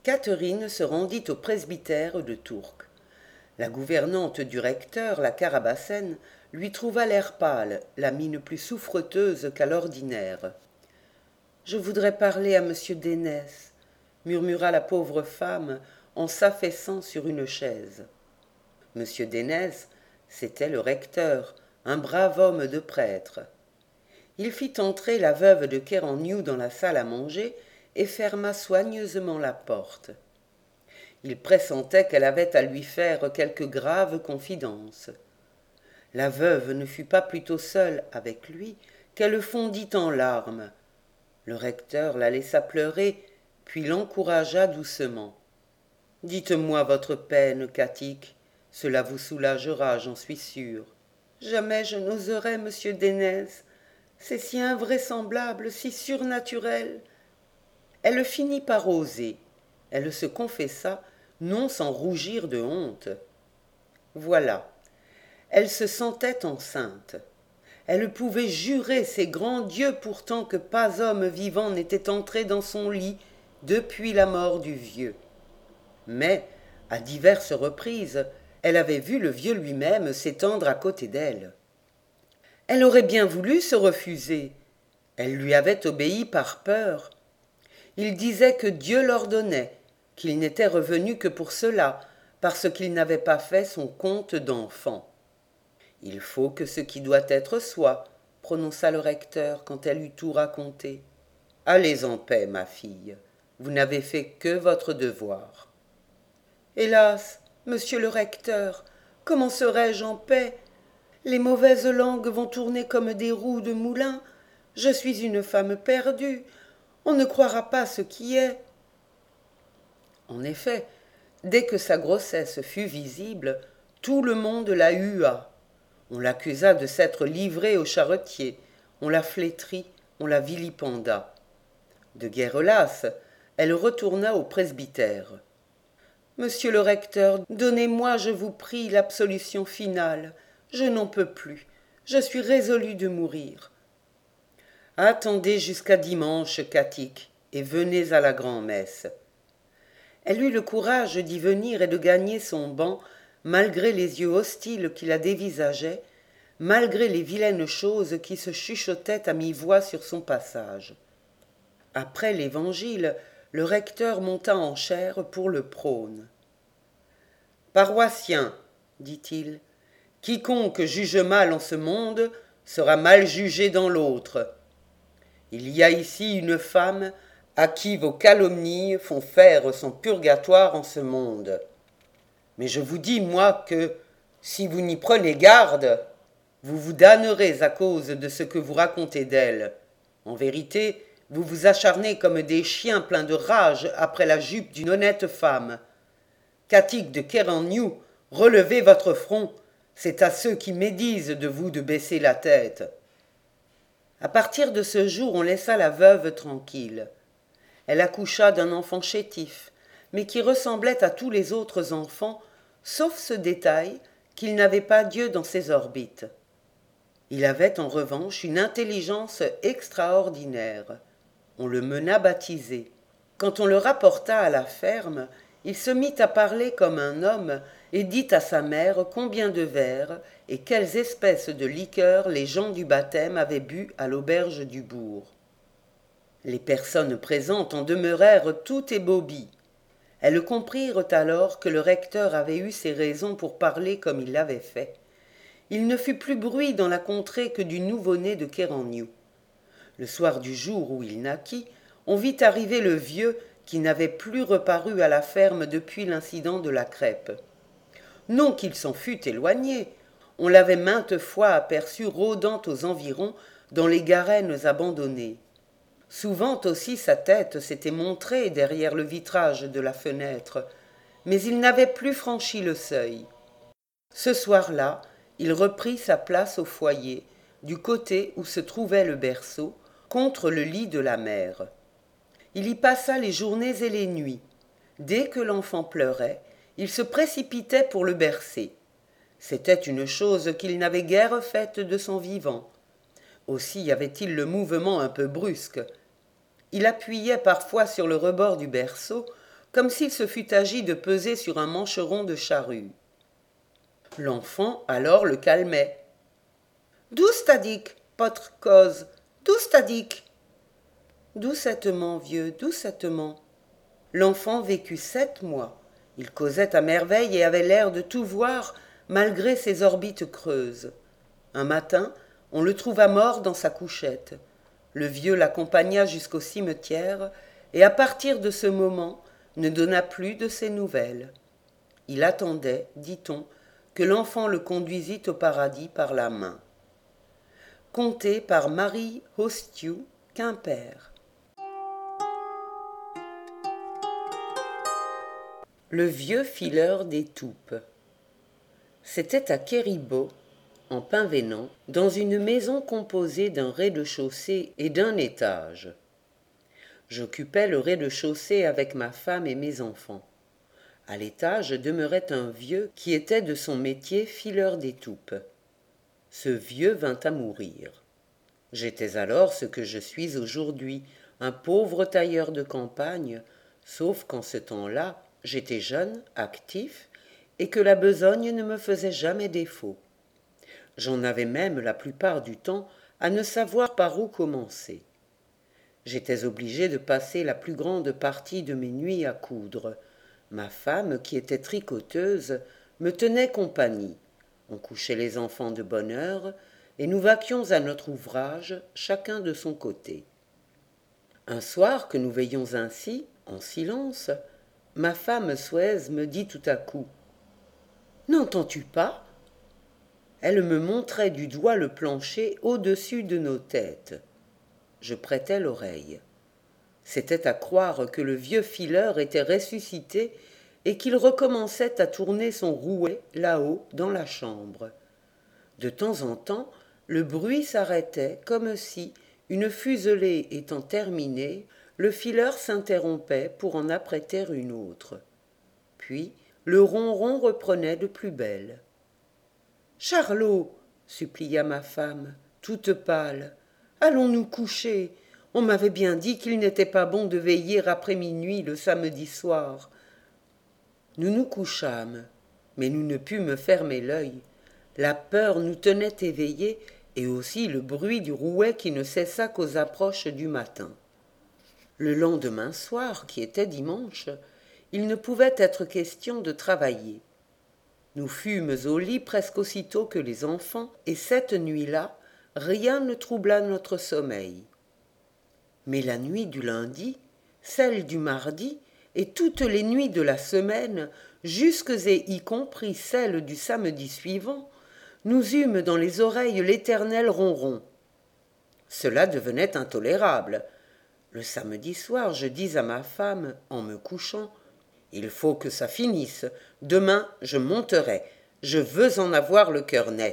Catherine se rendit au presbytère de Tourques. La gouvernante du recteur, la Carabassène, lui trouva l'air pâle, la mine plus souffreteuse qu'à l'ordinaire. « Je voudrais parler à monsieur Dénès, » murmura la pauvre femme en s'affaissant sur une chaise. Monsieur Dénès, c'était le recteur, un brave homme de prêtre. Il fit entrer la veuve de Kéranniou dans la salle à manger et ferma soigneusement la porte. Il pressentait qu'elle avait à lui faire quelque grave confidence. La veuve ne fut pas plutôt seule avec lui qu'elle fondit en larmes. Le recteur la laissa pleurer, puis l'encouragea doucement. « Dites-moi votre peine, Catique, cela vous soulagera, j'en suis sûre. »« Jamais je n'oserais, monsieur Dénès, c'est si invraisemblable, si surnaturel. » Elle finit par oser. Elle se confessa, non sans rougir de honte. Voilà, elle se sentait enceinte. Elle pouvait jurer ses grands dieux pourtant que pas homme vivant n'était entré dans son lit depuis la mort du vieux. Mais, à diverses reprises, elle avait vu le vieux lui-même s'étendre à côté d'elle. Elle aurait bien voulu se refuser. Elle lui avait obéi par peur. Il disait que Dieu l'ordonnait, qu'il n'était revenu que pour cela, parce qu'il n'avait pas fait son compte d'enfant. « Il faut que ce qui doit être soit, » prononça le recteur quand elle eut tout raconté. « Allez en paix, ma fille, vous n'avez fait que votre devoir. » « Hélas, monsieur le recteur, comment serais-je en paix? Les mauvaises langues vont tourner comme des roues de moulin. Je suis une femme perdue. On ne croira pas ce qui est. » En effet, dès que sa grossesse fut visible, tout le monde la hua. On l'accusa de s'être livrée au charretier, on la flétrit, on la vilipenda. De guerre lasse, elle retourna au presbytère. « Monsieur le recteur, donnez-moi, je vous prie, l'absolution finale. Je n'en peux plus. Je suis résolue de mourir. » « Attendez jusqu'à dimanche, Catique, et venez à la grand-messe. » Elle eut le courage d'y venir et de gagner son banc, malgré les yeux hostiles qui la dévisageaient, malgré les vilaines choses qui se chuchotaient à mi-voix sur son passage. Après l'évangile, le recteur monta en chaire pour le prône. « Paroissiens, dit-il, quiconque juge mal en ce monde sera mal jugé dans l'autre. Il y a ici une femme à qui vos calomnies font faire son purgatoire en ce monde. Mais je vous dis, moi, que, si vous n'y prenez garde, vous vous damnerez à cause de ce que vous racontez d'elle. En vérité, vous vous acharnez comme des chiens pleins de rage après la jupe d'une honnête femme. Catique de Kéranniou, relevez votre front, c'est à ceux qui médisent de vous de baisser la tête. » À partir de ce jour, on laissa la veuve tranquille. Elle accoucha d'un enfant chétif, mais qui ressemblait à tous les autres enfants, sauf ce détail qu'il n'avait pas Dieu dans ses orbites. Il avait en revanche une intelligence extraordinaire. On le mena baptiser. Quand on le rapporta à la ferme, il se mit à parler comme un homme et dit à sa mère combien de verres et quelles espèces de liqueurs les gens du baptême avaient bu à l'auberge du bourg. Les personnes présentes en demeurèrent tout ébaubis. Elles comprirent alors que le recteur avait eu ses raisons pour parler comme il l'avait fait. Il ne fut plus bruit dans la contrée que du nouveau-né de Kéranniou. Le soir du jour où il naquit, on vit arriver le vieux qui n'avait plus reparu à la ferme depuis l'incident de la crêpe. Non qu'il s'en fût éloigné, on l'avait maintes fois aperçu rôdant aux environs dans les garennes abandonnées. Souvent aussi sa tête s'était montrée derrière le vitrage de la fenêtre, mais il n'avait plus franchi le seuil. Ce soir-là, il reprit sa place au foyer, du côté où se trouvait le berceau, contre le lit de la mère. Il y passa les journées et les nuits. Dès que l'enfant pleurait, il se précipitait pour le bercer. C'était une chose qu'il n'avait guère faite de son vivant. Aussi y avait-il le mouvement un peu brusque. Il appuyait parfois sur le rebord du berceau comme s'il se fût agi de peser sur un mancheron de charrue. L'enfant alors le calmait. « Douce tadic, potre cause, douce tadic. »« Doucettement, vieux, doucettement. » L'enfant vécut 7 mois. Il causait à merveille et avait l'air de tout voir, malgré ses orbites creuses. Un matin, on le trouva mort dans sa couchette. Le vieux l'accompagna jusqu'au cimetière, et à partir de ce moment, ne donna plus de ses nouvelles. Il attendait, dit-on, que l'enfant le conduisît au paradis par la main. Conté par Marie Hostiou, Quimper. Le vieux fileur des toupes. C'était à Quéribault, en Pinvenant, dans une maison composée d'un rez-de-chaussée et d'un étage. J'occupais le rez-de-chaussée avec ma femme et mes enfants. À l'étage demeurait un vieux qui était de son métier fileur d'étoupes. Ce vieux vint à mourir. J'étais alors ce que je suis aujourd'hui, un pauvre tailleur de campagne, sauf qu'en ce temps-là, j'étais jeune, actif, et que la besogne ne me faisait jamais défaut. J'en avais même la plupart du temps à ne savoir par où commencer. J'étais obligé de passer la plus grande partie de mes nuits à coudre. Ma femme, qui était tricoteuse, me tenait compagnie. On couchait les enfants de bonne heure, et nous vaquions à notre ouvrage, chacun de son côté. Un soir que nous veillions ainsi, en silence, ma femme Suez me dit tout à coup « N'entends-tu pas ?» Elle me montrait du doigt le plancher au-dessus de nos têtes. Je prêtai l'oreille. C'était à croire que le vieux fileur était ressuscité et qu'il recommençait à tourner son rouet là-haut dans la chambre. De temps en temps, le bruit s'arrêtait comme si, une fuselée étant terminée, le fileur s'interrompait pour en apprêter une autre. Puis, le ronron reprenait de plus belle. « Charlot, supplia ma femme, toute pâle, allons nous coucher. On m'avait bien dit qu'il n'était pas bon de veiller après minuit le samedi soir. » Nous nous couchâmes, mais nous ne pûmes fermer l'œil. La peur nous tenait éveillés, et aussi le bruit du rouet qui ne cessa qu'aux approches du matin. Le lendemain soir, qui était dimanche, il ne pouvait être question de travailler. Nous fûmes au lit presque aussitôt que les enfants, et cette nuit-là, rien ne troubla notre sommeil. Mais la nuit du lundi, celle du mardi, et toutes les nuits de la semaine, jusques et y compris celle du samedi suivant, nous eûmes dans les oreilles l'éternel ronron. Cela devenait intolérable. Le samedi soir, je dis à ma femme, en me couchant, « Il faut que ça finisse. Demain, je monterai. Je veux en avoir le cœur net. »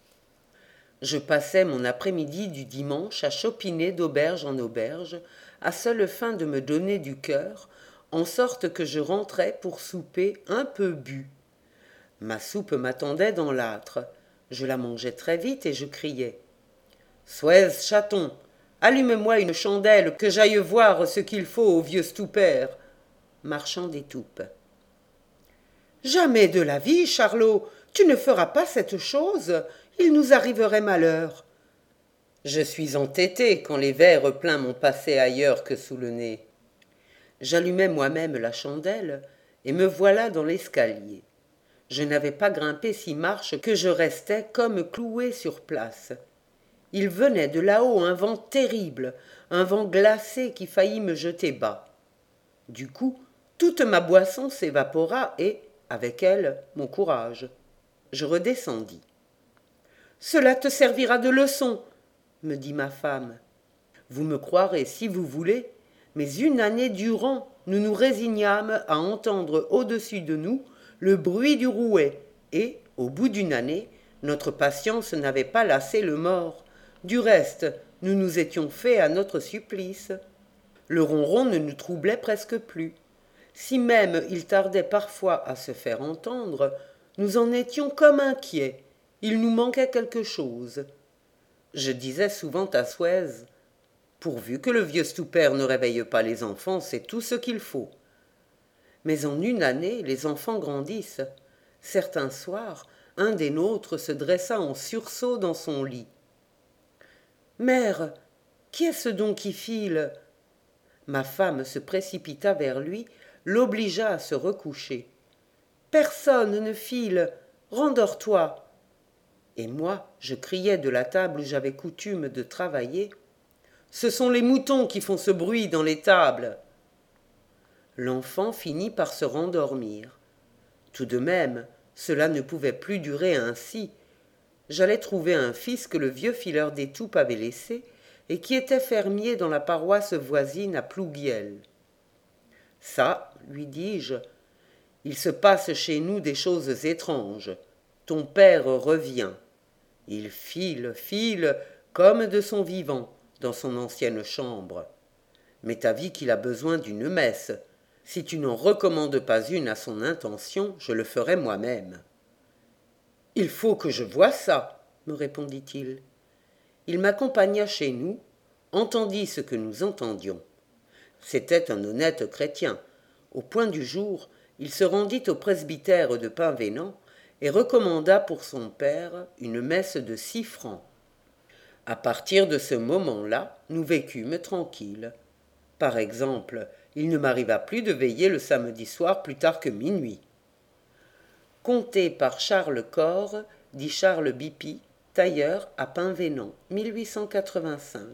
Je passais mon après-midi du dimanche à chopiner d'auberge en auberge, à seule fin de me donner du cœur, en sorte que je rentrais pour souper un peu bu. Ma soupe m'attendait dans l'âtre. Je la mangeais très vite et je criais « Suez, chaton, allume-moi une chandelle, que j'aille voir ce qu'il faut au vieux Stouper, marchand d'étoupes. »« Jamais de la vie, Charlot, tu ne feras pas cette chose, il nous arriverait malheur. » Je suis entêté quand les vers pleins m'ont passé ailleurs que sous le nez. J'allumai moi-même la chandelle, et me voilà dans l'escalier. Je n'avais pas grimpé 6 marches que je restais comme cloué sur place. Il venait de là-haut un vent terrible, un vent glacé qui faillit me jeter bas. Du coup, toute ma boisson s'évapora et, avec elle, mon courage. Je redescendis. « Cela te servira de leçon, » me dit ma femme. Vous me croirez si vous voulez, mais une année durant, nous nous résignâmes à entendre au-dessus de nous le bruit du rouet, et, au bout d'une année, notre patience n'avait pas lassé le mort. Du reste, nous nous étions faits à notre supplice. Le ronron ne nous troublait presque plus. Si même il tardait parfois à se faire entendre, nous en étions comme inquiets. Il nous manquait quelque chose. Je disais souvent à Suez, « Pourvu que le vieux Stouper ne réveille pas les enfants, c'est tout ce qu'il faut. » Mais en une année, les enfants grandissent. Certains soirs, un des nôtres se dressa en sursaut dans son lit. « Mère, qui est-ce donc qui file ?» Ma femme se précipita vers lui, l'obligea à se recoucher. « Personne ne file, rendors-toi !» Et moi, je criais de la table où j'avais coutume de travailler. « Ce sont les moutons qui font ce bruit dans les tables !» L'enfant finit par se rendormir. Tout de même, cela ne pouvait plus durer ainsi. J'allais trouver un fils que le vieux fileur d'étoupe avait laissé et qui était fermier dans la paroisse voisine à Plouguiel. « Ça, lui dis-je, il se passe chez nous des choses étranges. Ton père revient. Il file, comme de son vivant, dans son ancienne chambre. Mais t'avis qu'il a besoin d'une messe. Si tu n'en recommandes pas une à son intention, je le ferai moi-même. »« Il faut que je voie ça, » me répondit-il. Il m'accompagna chez nous, entendit ce que nous entendions. C'était un honnête chrétien. Au point du jour, il se rendit au presbytère de Pinvénan et recommanda pour son père une messe de 6 francs. À partir de ce moment-là, nous vécûmes tranquilles. Par exemple, il ne m'arriva plus de veiller le samedi soir plus tard que minuit. Conté par Charles Corre, dit Charles Bipy, tailleur à Pinvénan, 1885.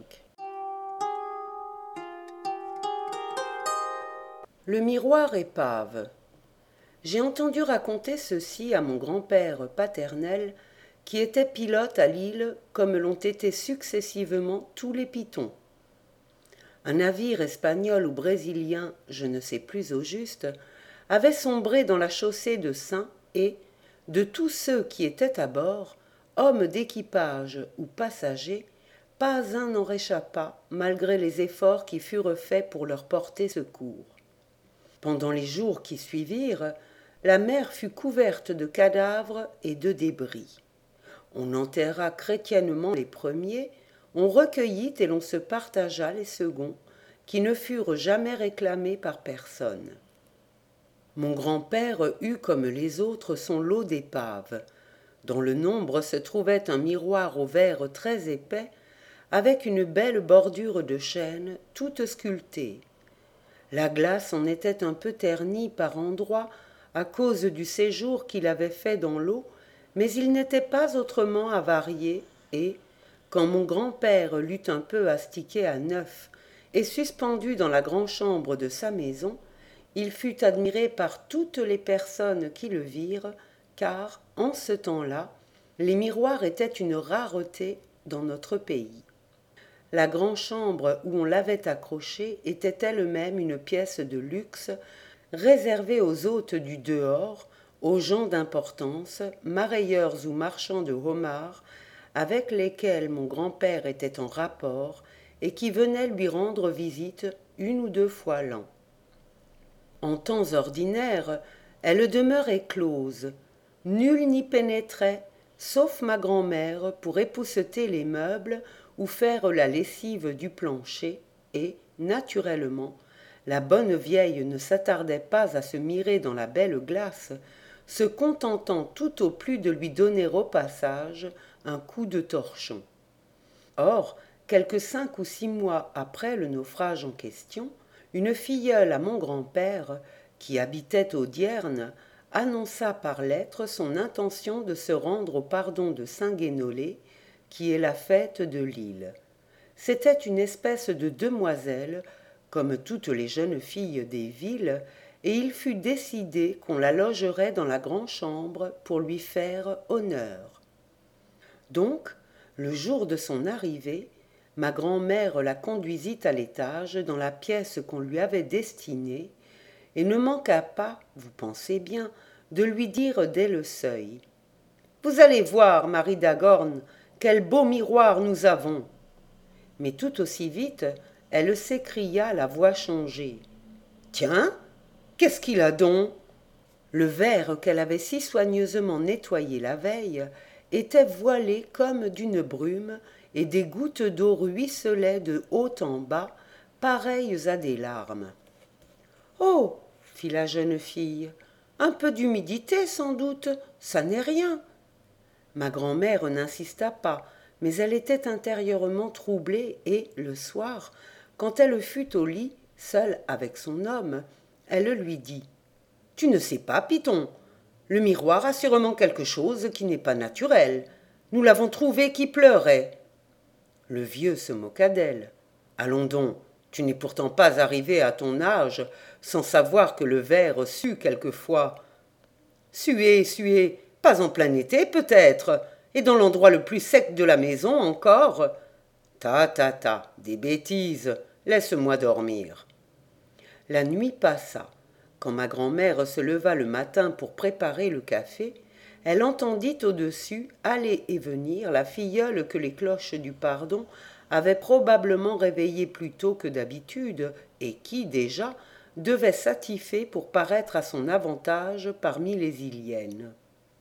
Le miroir épave. J'ai entendu raconter ceci à mon grand-père paternel, qui était pilote à l'île comme l'ont été successivement tous les pitons. Un navire espagnol ou brésilien, je ne sais plus au juste, avait sombré dans la chaussée de Saint et, de tous ceux qui étaient à bord, hommes d'équipage ou passagers, pas un n'en réchappa malgré les efforts qui furent faits pour leur porter secours. Pendant les jours qui suivirent, la mer fut couverte de cadavres et de débris. On enterra chrétiennement les premiers, on recueillit et l'on se partagea les seconds, qui ne furent jamais réclamés par personne. Mon grand-père eut comme les autres son lot d'épaves. Dans le nombre se trouvait un miroir au verre très épais, avec une belle bordure de chêne, toute sculptée. La glace en était un peu ternie par endroits à cause du séjour qu'il avait fait dans l'eau, mais il n'était pas autrement avarié et, quand mon grand-père l'eut un peu astiqué à neuf et suspendu dans la grande chambre de sa maison, il fut admiré par toutes les personnes qui le virent, car, en ce temps-là, les miroirs étaient une rareté dans notre pays. La grande chambre où on l'avait accroché était elle-même une pièce de luxe réservée aux hôtes du dehors, aux gens d'importance, marailleurs ou marchands de homards, avec lesquels mon grand-père était en rapport et qui venaient lui rendre visite 1 ou 2 fois l'an. En temps ordinaire, elle demeurait close. Nul n'y pénétrait, sauf ma grand-mère pour épousseter les meubles ou faire la lessive du plancher, et, naturellement, la bonne vieille ne s'attardait pas à se mirer dans la belle glace, se contentant tout au plus de lui donner au passage un coup de torchon. Or, quelque 5 ou 6 mois après le naufrage en question, une filleule à mon grand-père, qui habitait au Dierne, annonça par lettre son intention de se rendre au pardon de Saint-Guénolé, qui est la fête de l'île. C'était une espèce de demoiselle, comme toutes les jeunes filles des villes, et il fut décidé qu'on la logerait dans la grande chambre pour lui faire honneur. Donc, le jour de son arrivée, ma grand-mère la conduisit à l'étage dans la pièce qu'on lui avait destinée, et ne manqua pas, vous pensez bien, de lui dire dès le seuil : « Vous allez voir, Marie d'Agorne, quel beau miroir nous avons !» Mais tout aussi vite, elle s'écria la voix changée : « Tiens, qu'est-ce qu'il a donc ?» Le verre qu'elle avait si soigneusement nettoyé la veille était voilé comme d'une brume, et des gouttes d'eau ruisselaient de haut en bas, pareilles à des larmes. « Oh ! fit la jeune fille. Un peu d'humidité, sans doute, ça n'est rien. Ma grand-mère n'insista pas, mais elle était intérieurement troublée et, le soir, quand elle fut au lit, seule avec son homme, elle lui dit « Tu ne sais pas, Python, le miroir a sûrement quelque chose qui n'est pas naturel. Nous l'avons trouvé qui pleurait. » Le vieux se moqua d'elle. « Allons donc, tu n'es pourtant pas arrivé à ton âge sans savoir que le ver sue quelquefois. » « Suer, suer, pas en plein été peut-être, et dans l'endroit le plus sec de la maison encore. » « Ta, ta, ta, des bêtises, laisse-moi dormir. » La nuit passa. Quand ma grand-mère se leva le matin pour préparer le café, elle entendit au-dessus aller et venir la filleule que les cloches du pardon avaient probablement réveillée plus tôt que d'habitude et qui, déjà, devait s'attifer pour paraître à son avantage parmi les Iliennes.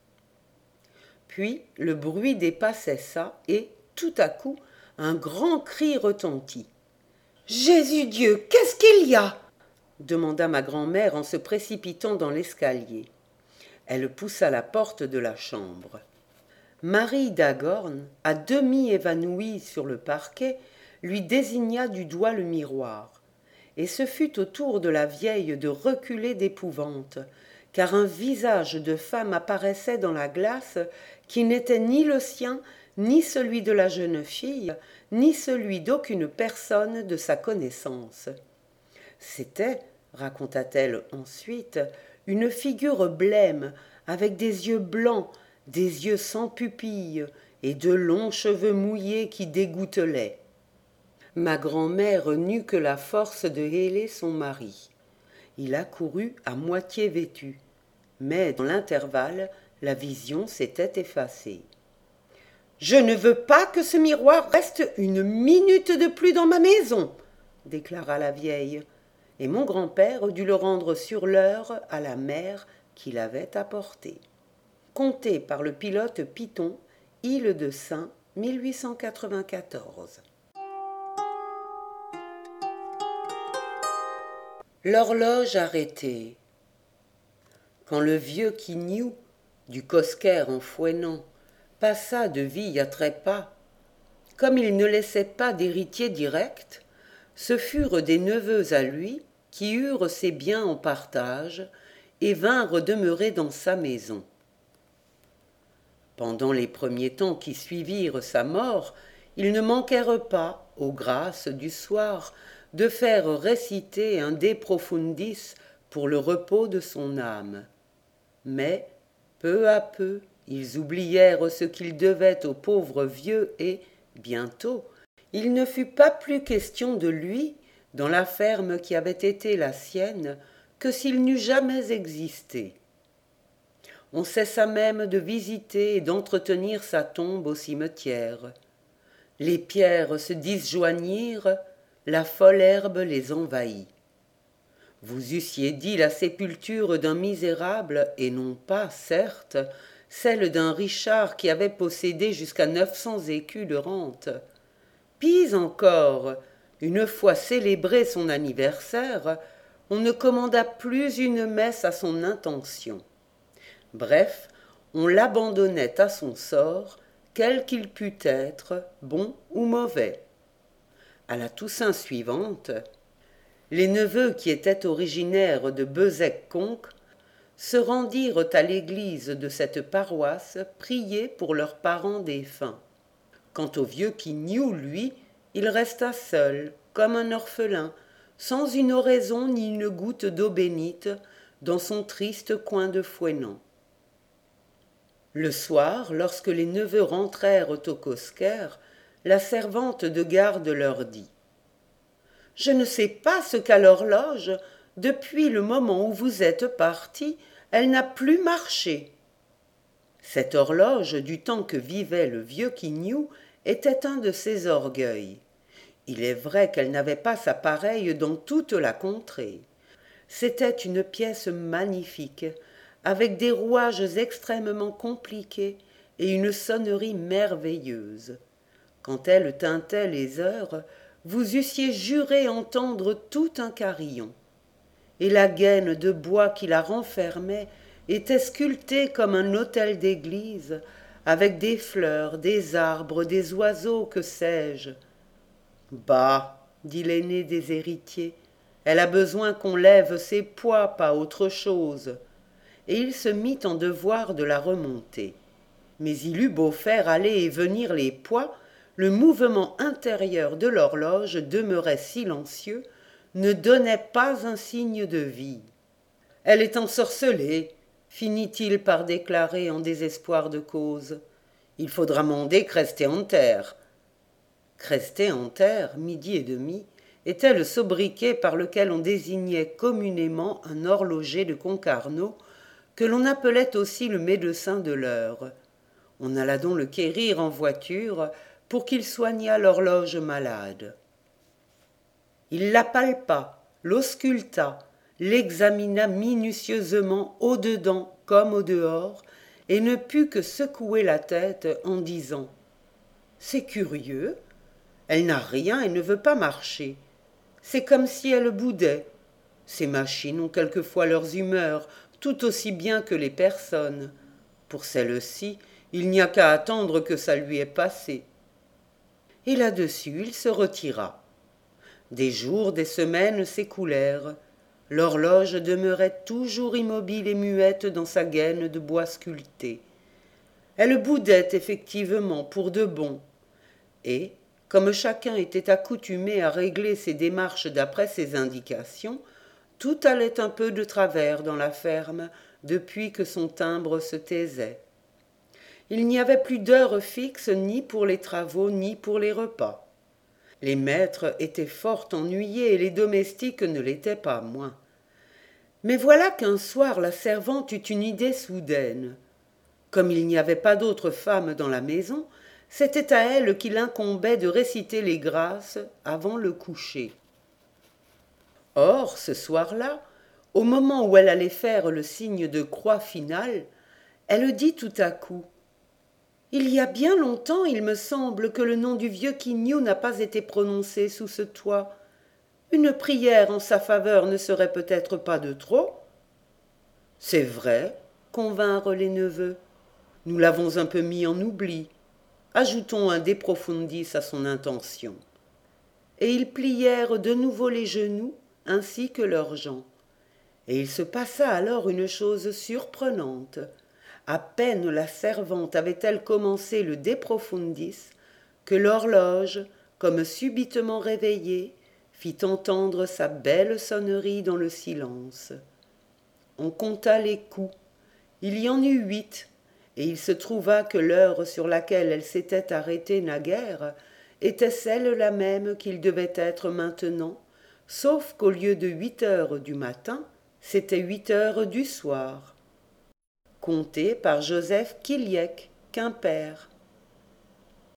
Puis le bruit des pas cessa et, tout à coup, un grand cri retentit. « Jésus Dieu, qu'est-ce qu'il y a ?» demanda ma grand-mère en se précipitant dans l'escalier. Elle poussa la porte de la chambre. Marie d'Agorn, à demi évanouie sur le parquet, lui désigna du doigt le miroir. Et ce fut au tour de la vieille de reculer d'épouvante, car un visage de femme apparaissait dans la glace qui n'était ni le sien, ni celui de la jeune fille, ni celui d'aucune personne de sa connaissance. C'était, raconta-t-elle ensuite, une figure blême, avec des yeux blancs, des yeux sans pupille, et de longs cheveux mouillés qui dégoutelaient. Ma grand-mère n'eut que la force de héler son mari. Il accourut à moitié vêtu, mais dans l'intervalle, la vision s'était effacée. « Je ne veux pas que ce miroir reste une minute de plus dans ma maison, » déclara la vieille, et mon grand-père dut le rendre sur l'heure à la mère qui l'avait apporté. Conté par le pilote Python, Île de Sein, 1894. L'horloge arrêtée. Quand le vieux Quignou, du Cosquer en fouennant, passa de vie à trépas, comme il ne laissait pas d'héritier direct, ce furent des neveux à lui qui eurent ses biens en partage et vinrent demeurer dans sa maison. Pendant les premiers temps qui suivirent sa mort, ils ne manquèrent pas, aux grâces du soir, de faire réciter un De Profundis pour le repos de son âme. Mais, peu à peu, ils oublièrent ce qu'ils devaient au pauvre vieux et, bientôt, il ne fut pas plus question de lui, dans la ferme qui avait été la sienne, que s'il n'eût jamais existé. On cessa même de visiter et d'entretenir sa tombe au cimetière. Les pierres se disjoignirent, la folle herbe les envahit. Vous eussiez dit la sépulture d'un misérable, et non pas, certes, celle d'un Richard qui avait possédé jusqu'à 900 écus de rente. Pis encore, une fois célébré son anniversaire, on ne commanda plus une messe à son intention. Bref, on l'abandonnait à son sort, quel qu'il pût être, bon ou mauvais. À la Toussaint suivante, les neveux qui étaient originaires de Bezec-Conques se rendirent à l'église de cette paroisse prier pour leurs parents défunts. Quant au vieux Quignou, lui, il resta seul, comme un orphelin, sans une oraison ni une goutte d'eau bénite, dans son triste coin de Fouennant. Le soir, lorsque les neveux rentrèrent au Cosquer, la servante de garde leur dit « Je ne sais pas ce qu'a l'horloge, depuis le moment où vous êtes partis, elle n'a plus marché. » Cette horloge, du temps que vivait le vieux Quignou, était un de ses orgueils. Il est vrai qu'elle n'avait pas sa pareille dans toute la contrée. C'était une pièce magnifique, avec des rouages extrêmement compliqués et une sonnerie merveilleuse. Quand elle tintait les heures, vous eussiez juré entendre tout un carillon. et la gaine de bois qui la renfermait était sculptée comme un autel d'église, avec des fleurs, des arbres, des oiseaux, que sais-je. Bah, dit l'aîné des héritiers, elle a besoin qu'on lève ses poids, pas autre chose. Et il se mit en devoir de la remonter. Mais il eut beau faire aller et venir les poids, le mouvement intérieur de l'horloge demeurait silencieux, ne donnait pas un signe de vie. Elle est ensorcelée, finit-il par déclarer en désespoir de cause. Il faudra mander Cresté en terre. Cresté en terre, midi et demi, était le sobriquet par lequel on désignait communément un horloger de Concarneau, que l'on appelait aussi le médecin de l'heure. On alla donc le quérir en voiture pour qu'il soignât l'horloge malade. Il la palpa, l'ausculta, l'examina minutieusement au dedans comme au dehors, et ne put que secouer la tête en disant « C'est curieux, elle n'a rien et ne veut pas marcher. C'est comme si elle boudait. Ces machines ont quelquefois leurs humeurs, tout aussi bien que les personnes. Pour celle-ci, il n'y a qu'à attendre que ça lui ait passé. » Et là-dessus, il se retira. Des jours, des semaines s'écoulèrent. L'horloge demeurait toujours immobile et muette dans sa gaine de bois sculpté. Elle boudait effectivement pour de bon. Et, comme chacun était accoutumé à régler ses démarches d'après ses indications, tout allait un peu de travers dans la ferme depuis que son timbre se taisait. Il n'y avait plus d'heure fixe ni pour les travaux ni pour les repas. Les maîtres étaient fort ennuyés et les domestiques ne l'étaient pas moins. Mais voilà qu'un soir la servante eut une idée soudaine. Comme il n'y avait pas d'autre femme dans la maison, c'était à elle qu'il incombait de réciter les grâces avant le coucher. Or, ce soir-là, au moment où elle allait faire le signe de croix finale, elle dit tout à coup « Il y a bien longtemps, il me semble, que le nom du vieux Quignou n'a pas été prononcé sous ce toit. Une prière en sa faveur ne serait peut-être pas de trop ?» « C'est vrai, » convinrent les neveux. « Nous l'avons un peu mis en oubli. Ajoutons un de profundis à son intention. » Et ils plièrent de nouveau les genoux, ainsi que leurs gens. Et il se passa alors une chose surprenante. À peine la servante avait-elle commencé le de profundis que l'horloge, comme subitement réveillée, fit entendre sa belle sonnerie dans le silence. On compta les coups. Il y en eut 8, et il se trouva que l'heure sur laquelle elle s'était arrêtée naguère était celle-là même qu'il devait être maintenant, sauf qu'au lieu de 8 heures du matin, c'était 8 heures du soir. Compté par Joseph Kiliek, Quimper.